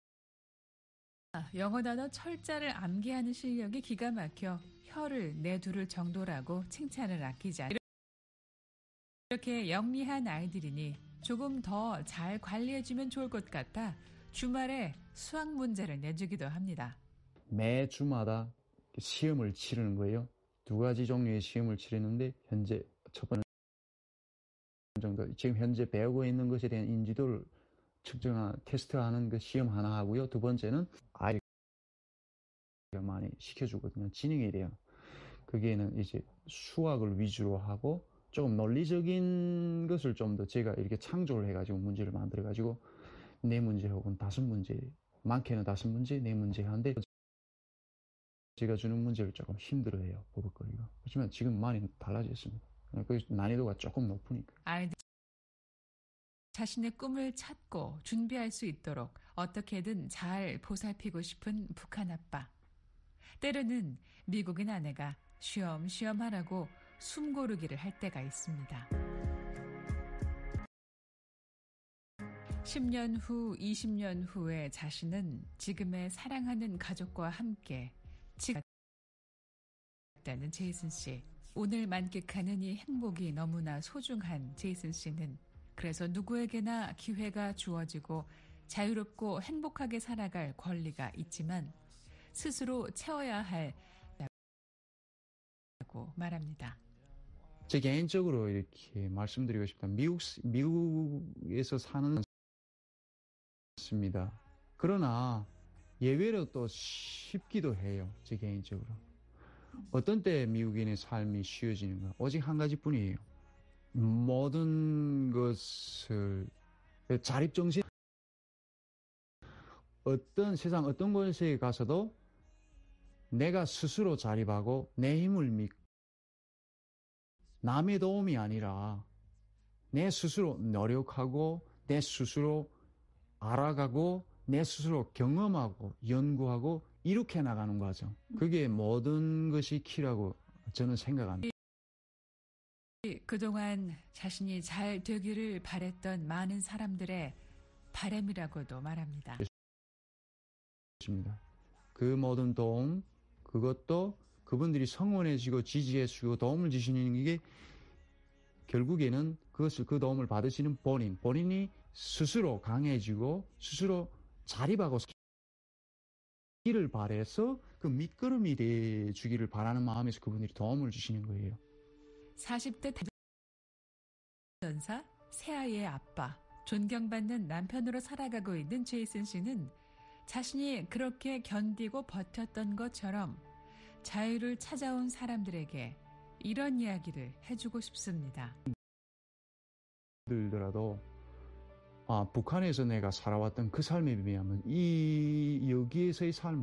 영어 단어 철자를 암기하는 실력이 기가 막혀 혀를 내두를 정도라고 칭찬을 아끼지 않. 이렇게 영리한 아이들이니 조금 더 잘 관리해주면 좋을 것 같아 주말에 수학 문제를 내주기도 합니다. 매 주마다 시험을 치르는 거예요. 두 가지 종류의 시험을 치르는데 현재 첫 번째 정도 지금 현재 배우고 있는 것에 대한 인지도를 측정하는 테스트하는 그 시험 하나 하고요. 두 번째는 아이가 많이 시켜주거든요. 지능에 대한 거기에는 이제 수학을 위주로 하고 조금 논리적인 것을 좀 더 제가 이렇게 창조를 해가지고 문제를 만들어가지고 네 문제 혹은 다섯 문제, 많게는 다섯 문제, 네 문제 하는데 제가 주는 문제를 조금 힘들어해요. 버벅거리고. 하지만 지금 많이 달라졌습니다. 그 난이도가 조금 높으니까. 아이들 자신의 꿈을 찾고 준비할 수 있도록 어떻게든 잘 보살피고 싶은 북한 아빠. 때로는 미국인 아내가 쉬엄쉬엄 하라고 숨 고르기를 할 때가 있습니다. 십 년 후, 이십 년 후에 자신은 지금의 사랑하는 가족과 함께 지금 있다는 제이슨 씨. 오늘 만끽하는 이 행복이 너무나 소중한 제이슨 씨는 그래서 누구에게나 기회가 주어지고 자유롭고 행복하게 살아갈 권리가 있지만 스스로 채워야 할 라고 말합니다. 제 개인적으로 이렇게 말씀드리고 싶다. 미국, 미국에서 사는 습니다. 그러나 예외로 또 쉽기도 해요. 제 개인적으로. 어떤 때 미국인의 삶이 쉬워지는가? 오직 한 가지뿐이에요. 모든 것을 자립정신, 어떤 세상 어떤 곳에 가서도 내가 스스로 자립하고 내 힘을 믿고 남의 도움이 아니라 내 스스로 노력하고 내 스스로 알아가고 내 스스로 경험하고 연구하고 이렇게 나가는 과정. 그게 모든 것이 키라고 저는 생각합니다. 그동안 자신이 잘 되기를 바랬던 많은 사람들의 바람이라고도 말합니다. 그 모든 도움, 그것도 그분들이 성원해주고 지지해주고 도움을 주시는 게 결국에는 그것을 그 도움을 받으시는 본인, 본인이 스스로 강해지고 스스로 자립하고 길을 바래서 그 밑거름이 돼 주기를 바라는 마음에서 그분들이 도움을 주시는 거예요. 사십 대 전사, 새아이의 아빠, 존경받는 남편으로 살아가고 있는 제이슨 씨는 자신이 그렇게 견디고 버텼던 것처럼 자유를 찾아온 사람들에게 이런 이야기를 해주고 싶습니다. 들더라도 아, 북한에서 내가 살아왔던 그 삶에 비하면 이 여기에서의 삶은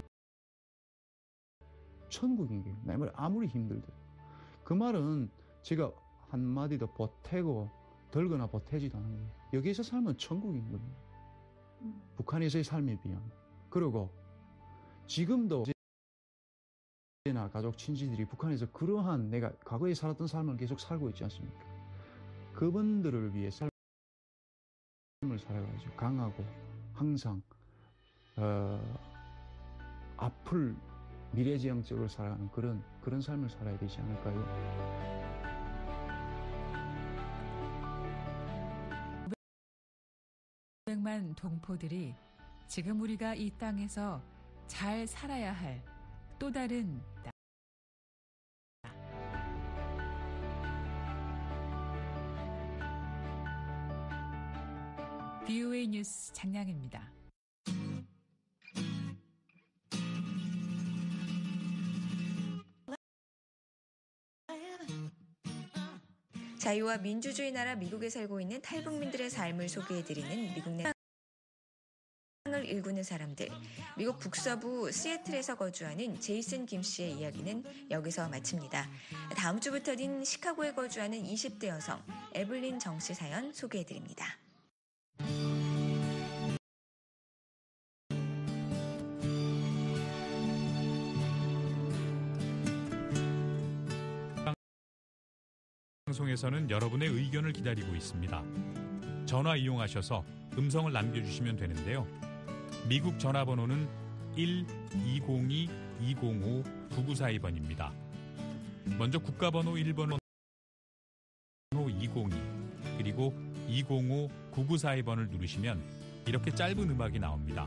천국인 거예요. 내 말이 아무리 힘들더라도. 그 말은 제가 한마디 더 보태고 덜거나 보태지도 않은 거예요. 여기에서 살면 천국인 거예요. 음. 북한에서의 삶에 비하면. 그리고 지금도 나 가족 친지들이 북한에서 그러한 내가 과거에 살았던 삶을 계속 살고 있지 않습니까? 그분들을 위해 삶을 살아가지고 강하고 항상 어, 앞을 미래지향적으로 살아가는 그런 그런 삶을 살아야 되지 않을까요? 오백만 동포들이 지금 우리가 이 땅에서 잘 살아야 할 또 다른 브이오에이 뉴스 장량입니다. 자유와 민주주의 나라 미국에 살고 있는 탈북민들의 삶을 소개해드리는 미국 내 을 일구는 사람들. 미국 북서부 시애틀에서 거주하는 제이슨 김 씨의 이야기는 여기서 마칩니다. 다음 주부터는 시카고에 거주하는 이십 대 여성 에블린 정 씨 사연 소개해드립니다. 방송에서는 여러분의 의견을 기다리고 있습니다. 전화 이용하셔서 음성을 남겨주시면 되는데요. 미국 전화번호는 일 이공이 이공오 구구사이 번입니다. 먼저 국가번호 일 번호 이공이 그리고 이공오 구구사이 번을 누르시면 이렇게 짧은 음악이 나옵니다.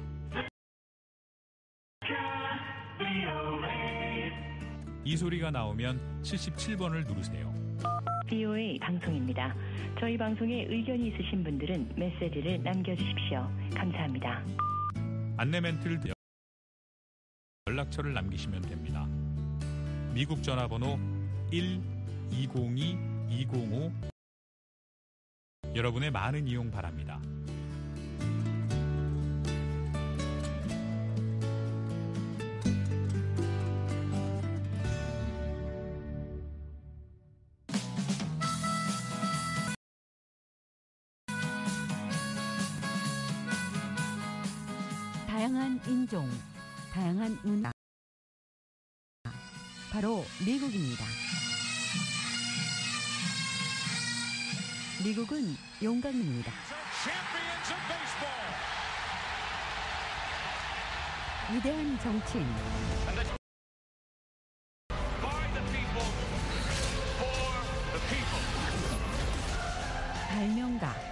이 소리가 나오면 칠십칠 번을 누르세요. 브이오에이 방송입니다. 저희 방송에 의견이 있으신 분들은 메시지를 남겨주십시오. 감사합니다. 안내 멘트를 드려 연락처를 남기시면 됩니다. 미국 전화번호 일 이공이 이공오 여러분의 많은 이용 바랍니다. 다양한 인종, 다양한 문화, 바로 미국입니다. 미국은 용감입니다. 위대한 정치인, 발명가,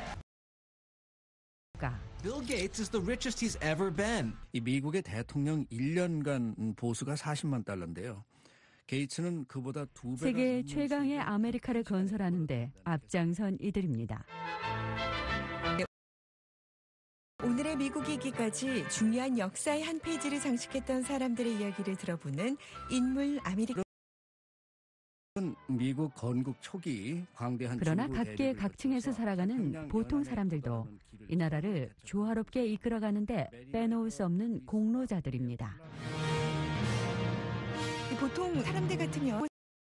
Bill Gates is the richest he's ever been. 이 미국의 대통령 일 년간 보수가 사십만 달러인데요. 게이츠는 그보다 두 배. 세계 최강의 아메리카를 건설하는 데 앞장선 이들입니다. 오늘의 미국이기까지 중요한 역사의 한 페이지를 장식했던 사람들의 이야기를 들어보는 인물 아메리카. 미국 건국 초기 광대한 그러나 각계 각층에서 살아가는 보통 사람들도 이 나라를 조화롭게 이끌어가는데 빼놓을 수 없는 공로자들입니다. 보통 사람들 같으면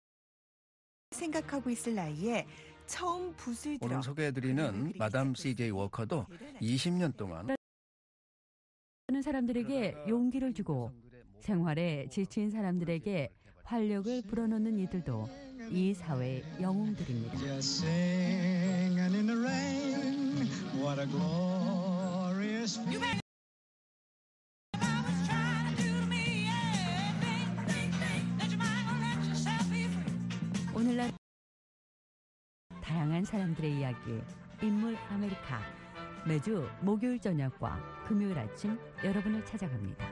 생각하고 있을 나이에 처음 붓을 들어 오늘 소개해드리는 마담 씨제이 워커도 이십 년 동안 많은 사람들에게 용기를 주고 생활에 지친 사람들에게 활력을 불어넣는 이들도 이 사회의 영웅들입니다. 오늘날 다양한 사람들의 이야기, 인물 아메리카. 매주 목요일 저녁과 금요일 아침 여러분을 찾아갑니다.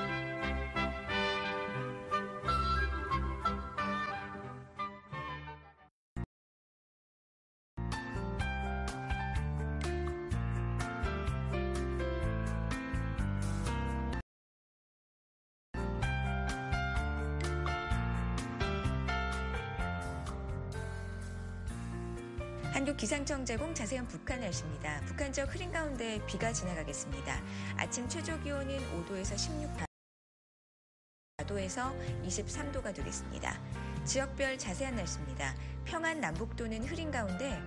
한국기상청 제공 자세한 북한 날씨입니다. 북한 지역 흐린 가운데 비가 지나가겠습니다. 아침 최저 기온은 오 도에서 십육 도에서 이십삼 도가 되겠습니다. 지역별 자세한 날씨입니다. 평안 남북도는 흐린 가운데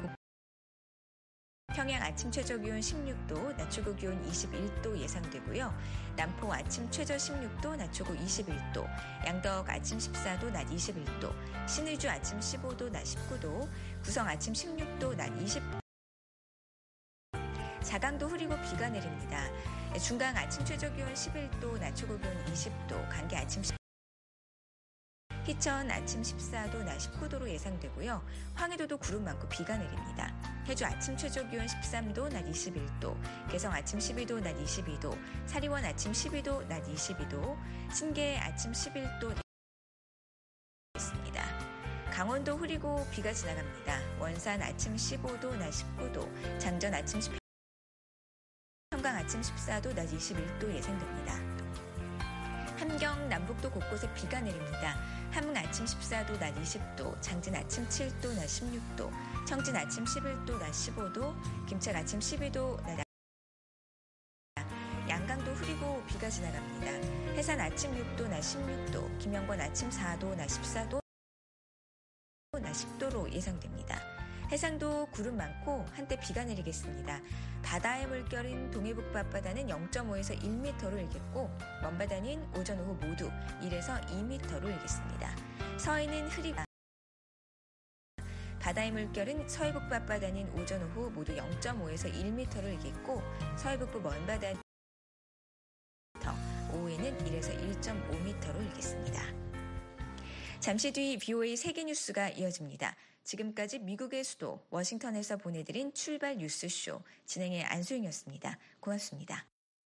평양 아침 최저 기온 십육 도, 낮 최고 기온 이십일 도 예상되고요. 남포 아침 최저 십육 도, 낮 최고 이십일 도, 양덕 아침 십사 도, 낮 이십일 도, 신의주 아침 십오 도, 낮 십구 도, 구성 아침 십육 도, 낮 이십 도, 자강도 흐리고 비가 내립니다. 중강 아침 최저 기온 십일 도, 낮 최고 기온 이십 도, 간계 아침 십 도, 희천 아침 십사 도, 낮 십구 도로 예상되고요. 황해도도 구름 많고 비가 내립니다. 해주 아침 최저 기온 십삼 도, 낮 이십일 도, 개성 아침 십이 도, 낮 이십이 도, 사리원 아침 십이 도, 낮 이십이 도, 신계 아침 십일 도 있습니다. 강원도 흐리고 비가 지나갑니다. 원산 아침 십오 도, 낮 십구 도, 장전 아침 십 도, 평강 아침 십사 도, 낮 이십일 도 예상됩니다. 함경 남북도 곳곳에 비가 내립니다. 함흥 아침 십사 도, 낮 이십 도, 장진 아침 칠 도, 낮 십육 도, 청진 아침 십일 도, 낮 십오 도, 김천 아침 십이 도, 낮 양강도 흐리고 비가 지나갑니다. 해산 아침 육 도, 낮 십육 도, 김영권 아침 사 도, 낮 십사 도, 낮 십 도로 예상됩니다. 해상도 구름 많고 한때 비가 내리겠습니다. 바다의 물결은 동해북부 앞바다는 영 점 오에서 일 미터로 일겠고 먼바다는 오전 오후 모두 일에서 이 미터로 일겠습니다. 서해는 흐리고 바다의 물결은 서해북부 앞바다는 오전 오후 모두 영 점 오에서 일 미터로 일겠고 서해북부 먼바다는 오후에는 일에서 일 점 오 미터로 일겠습니다. 잠시 뒤 비오에이 세계뉴스가 이어집니다. 지금까지 미국의 수도 워싱턴에서 보내드린 출발 뉴스쇼 진행의 안소영이었습니다. 고맙습니다.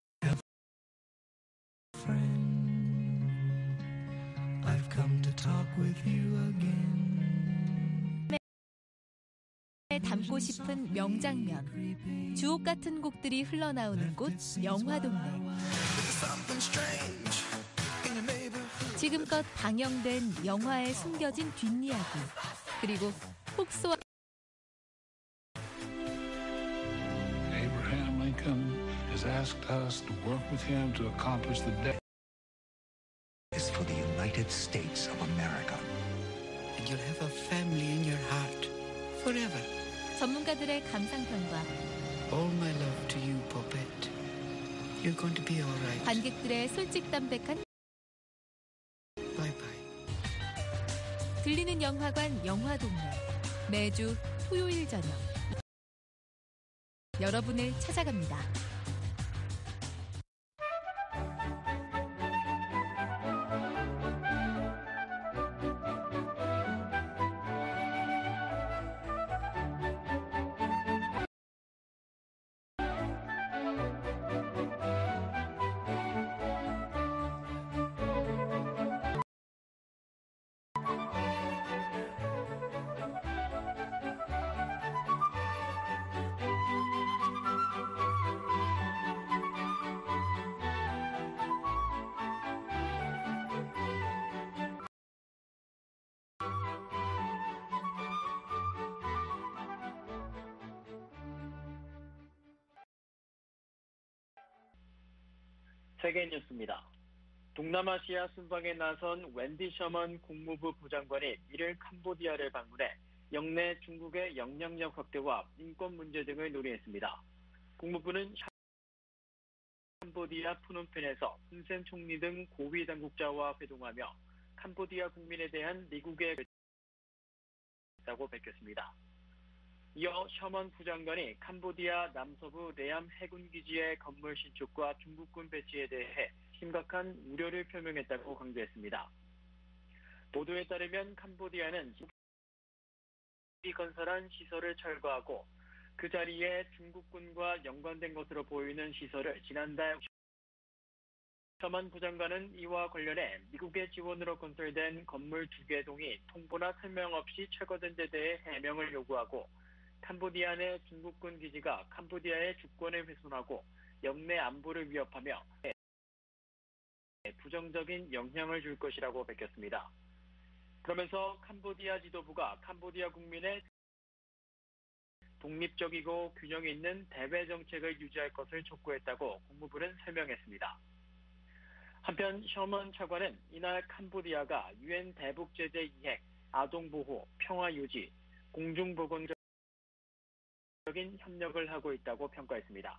담고 싶은 명장면, 주옥 같은 곡들이 흘러나오는 곳 영화동네. 지금껏 방영된 영화의 숨겨진 뒷이야기, 그리고 폭소와 Abraham Lincoln has asked us to work with him to accomplish the day. Is for the United States of America. And you'll have a family in your heart forever. 전문가들의 감상평과 All my love to you, Poppet. You're going to be all right. 관객들의 솔직담백한 Bye bye. 들리는 영화관 영화동네, 매주 토요일 저녁 여러분을 찾아갑니다. 세계뉴스입니다. 동남아시아 순방에 나선 웬디 셔먼 국무부 부장관이 이를 캄보디아를 방문해 영내 중국의 영향력 확대와 인권 문제 등을 논의했습니다. 국무부는 캄보디아 푸놈펜에서 훈센 총리 등 고위 당국자와 회동하며 캄보디아 국민에 대한 미국의 있다고 밝혔습니다. 이어 셔먼 부장관이 캄보디아 남서부 레암 해군기지의 건물 신축과 중국군 배치에 대해 심각한 우려를 표명했다고 강조했습니다. 보도에 따르면 캄보디아는 중국이 건설한 시설을 철거하고 그 자리에 중국군과 연관된 것으로 보이는 시설을 지난달 셔먼 부장관은 이와 관련해 미국의 지원으로 건설된 건물 두 개 동이 통보나 설명 없이 철거된 데 대해 해명을 요구하고 캄보디아 내 중국군 기지가 캄보디아의 주권을 훼손하고 영내 안보를 위협하며 부정적인 영향을 줄 것이라고 밝혔습니다. 그러면서 캄보디아 지도부가 캄보디아 국민의 독립적이고 균형 있는 대외 정책을 유지할 것을 촉구했다고 국무부는 설명했습니다. 한편 셔먼 차관은 이날 캄보디아가 유엔 대북 제재 이행, 아동보호, 평화유지, 공중보건적인 협력을 하고 있다고 평가했습니다.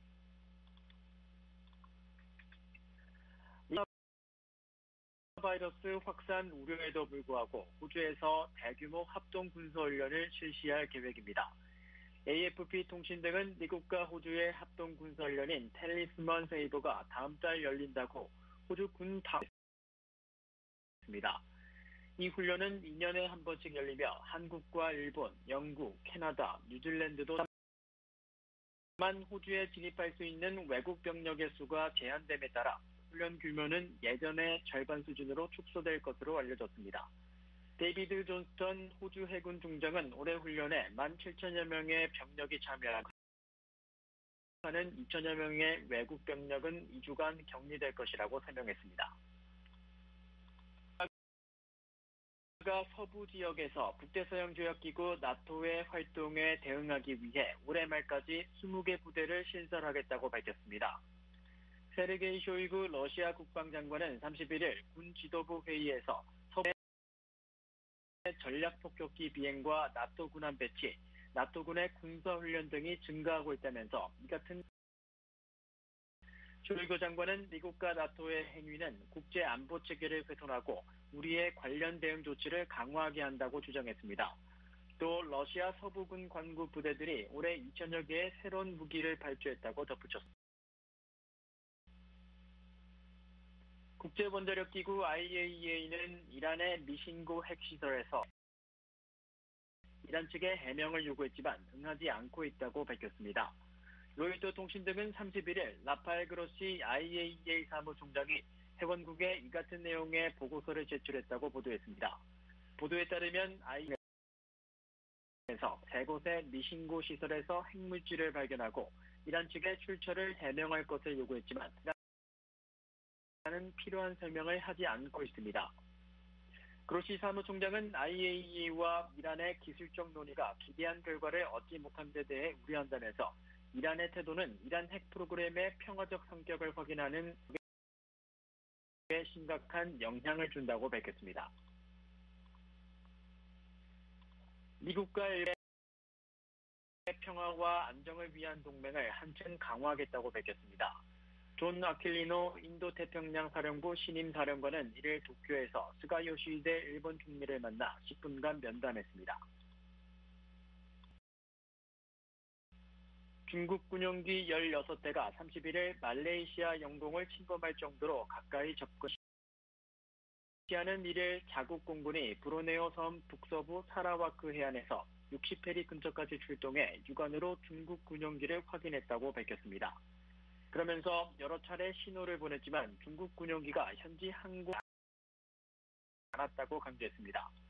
바이러스 확산 우려에도 불구하고 호주에서 대규모 합동 군사훈련을 실시할 계획입니다. 에이에프피 통신 등은 미국과 호주의 합동 군사훈련인 텔리스먼 세이버가 다음 달 열린다고 호주 군 답했습니다. 이 훈련은 이 년에 한 번씩 열리며 한국과 일본, 영국, 캐나다, 뉴질랜드도 만 호주에 진입할 수 있는 외국 병력의 수가 제한됨에 따라 훈련 규모는 예전의 절반 수준으로 축소될 것으로 알려졌습니다. 데이비드 존스턴 호주 해군 중장은 올해 훈련에 만 칠천여 명의 병력이 참여하고 하는 이천여 명의 외국 병력은 이 주간 격리될 것이라고 설명했습니다. 서부 지역에서 북대서양조약기구 나토의 활동에 대응하기 위해 올해 말까지 이십 개 부대를 신설하겠다고 밝혔습니다. 세르게이 쇼이구 러시아 국방장관은 삼십일 일 군 지도부 회의에서 서부의 전략폭격기 비행과 나토 군함 배치, 나토군의 군사훈련 등이 증가하고 있다면서 이 같은 쇼이구 장관은 미국과 나토의 행위는 국제안보 체계를 훼손하고 우리의 관련 대응 조치를 강화하게 한다고 주장했습니다. 또 러시아 서부군 관구 부대들이 올해 이천여 개의 새로운 무기를 발주했다고 덧붙였습니다. 국제원자력기구 아이에이이에이는 이란의 미신고 핵시설에서 이란 측에 해명을 요구했지만 응하지 않고 있다고 밝혔습니다. 로이터 통신 등은 삼십일 일 라파엘 그로시 아이에이이에이 사무총장이 회원국에 이 같은 내용의 보고서를 제출했다고 보도했습니다. 보도에 따르면 아이에이이에이에서 세 곳의 미신고 시설에서 핵물질을 발견하고 이란 측에 출처를 해명할 것을 요구했지만 이란은 필요한 설명을 하지 않고 있습니다. 그로시 사무총장은 아이에이이에이와 이란의 기술적 논의가 기대한 결과를 얻지 못한 데 대해 우려한다면서 이란의 태도는 이란 핵 프로그램의 평화적 성격을 확인하는 데 심각한 영향을 준다고 밝혔습니다. 미국과 일본의 평화와 안정을 위한 동맹을 한층 강화하겠다고 밝혔습니다. 존 아킬리노 인도태평양 사령부 신임 사령관은 이일 도쿄에서 스가 요시히데 일본 총리를 만나 십 분간 면담했습니다. 중국 군용기 열여섯 대가 삼십일 일 말레이시아 영공을 침범할 정도로 가까이 접근 시아는 이일 자국 공군이 브루네오 섬 북서부 사라와크 해안에서 육십 해리 근처까지 출동해 육안으로 중국 군용기를 확인했다고 밝혔습니다. 그러면서 여러 차례 신호를 보냈지만 중국 군용기가 현지 항공 않았다고 강조했습니다.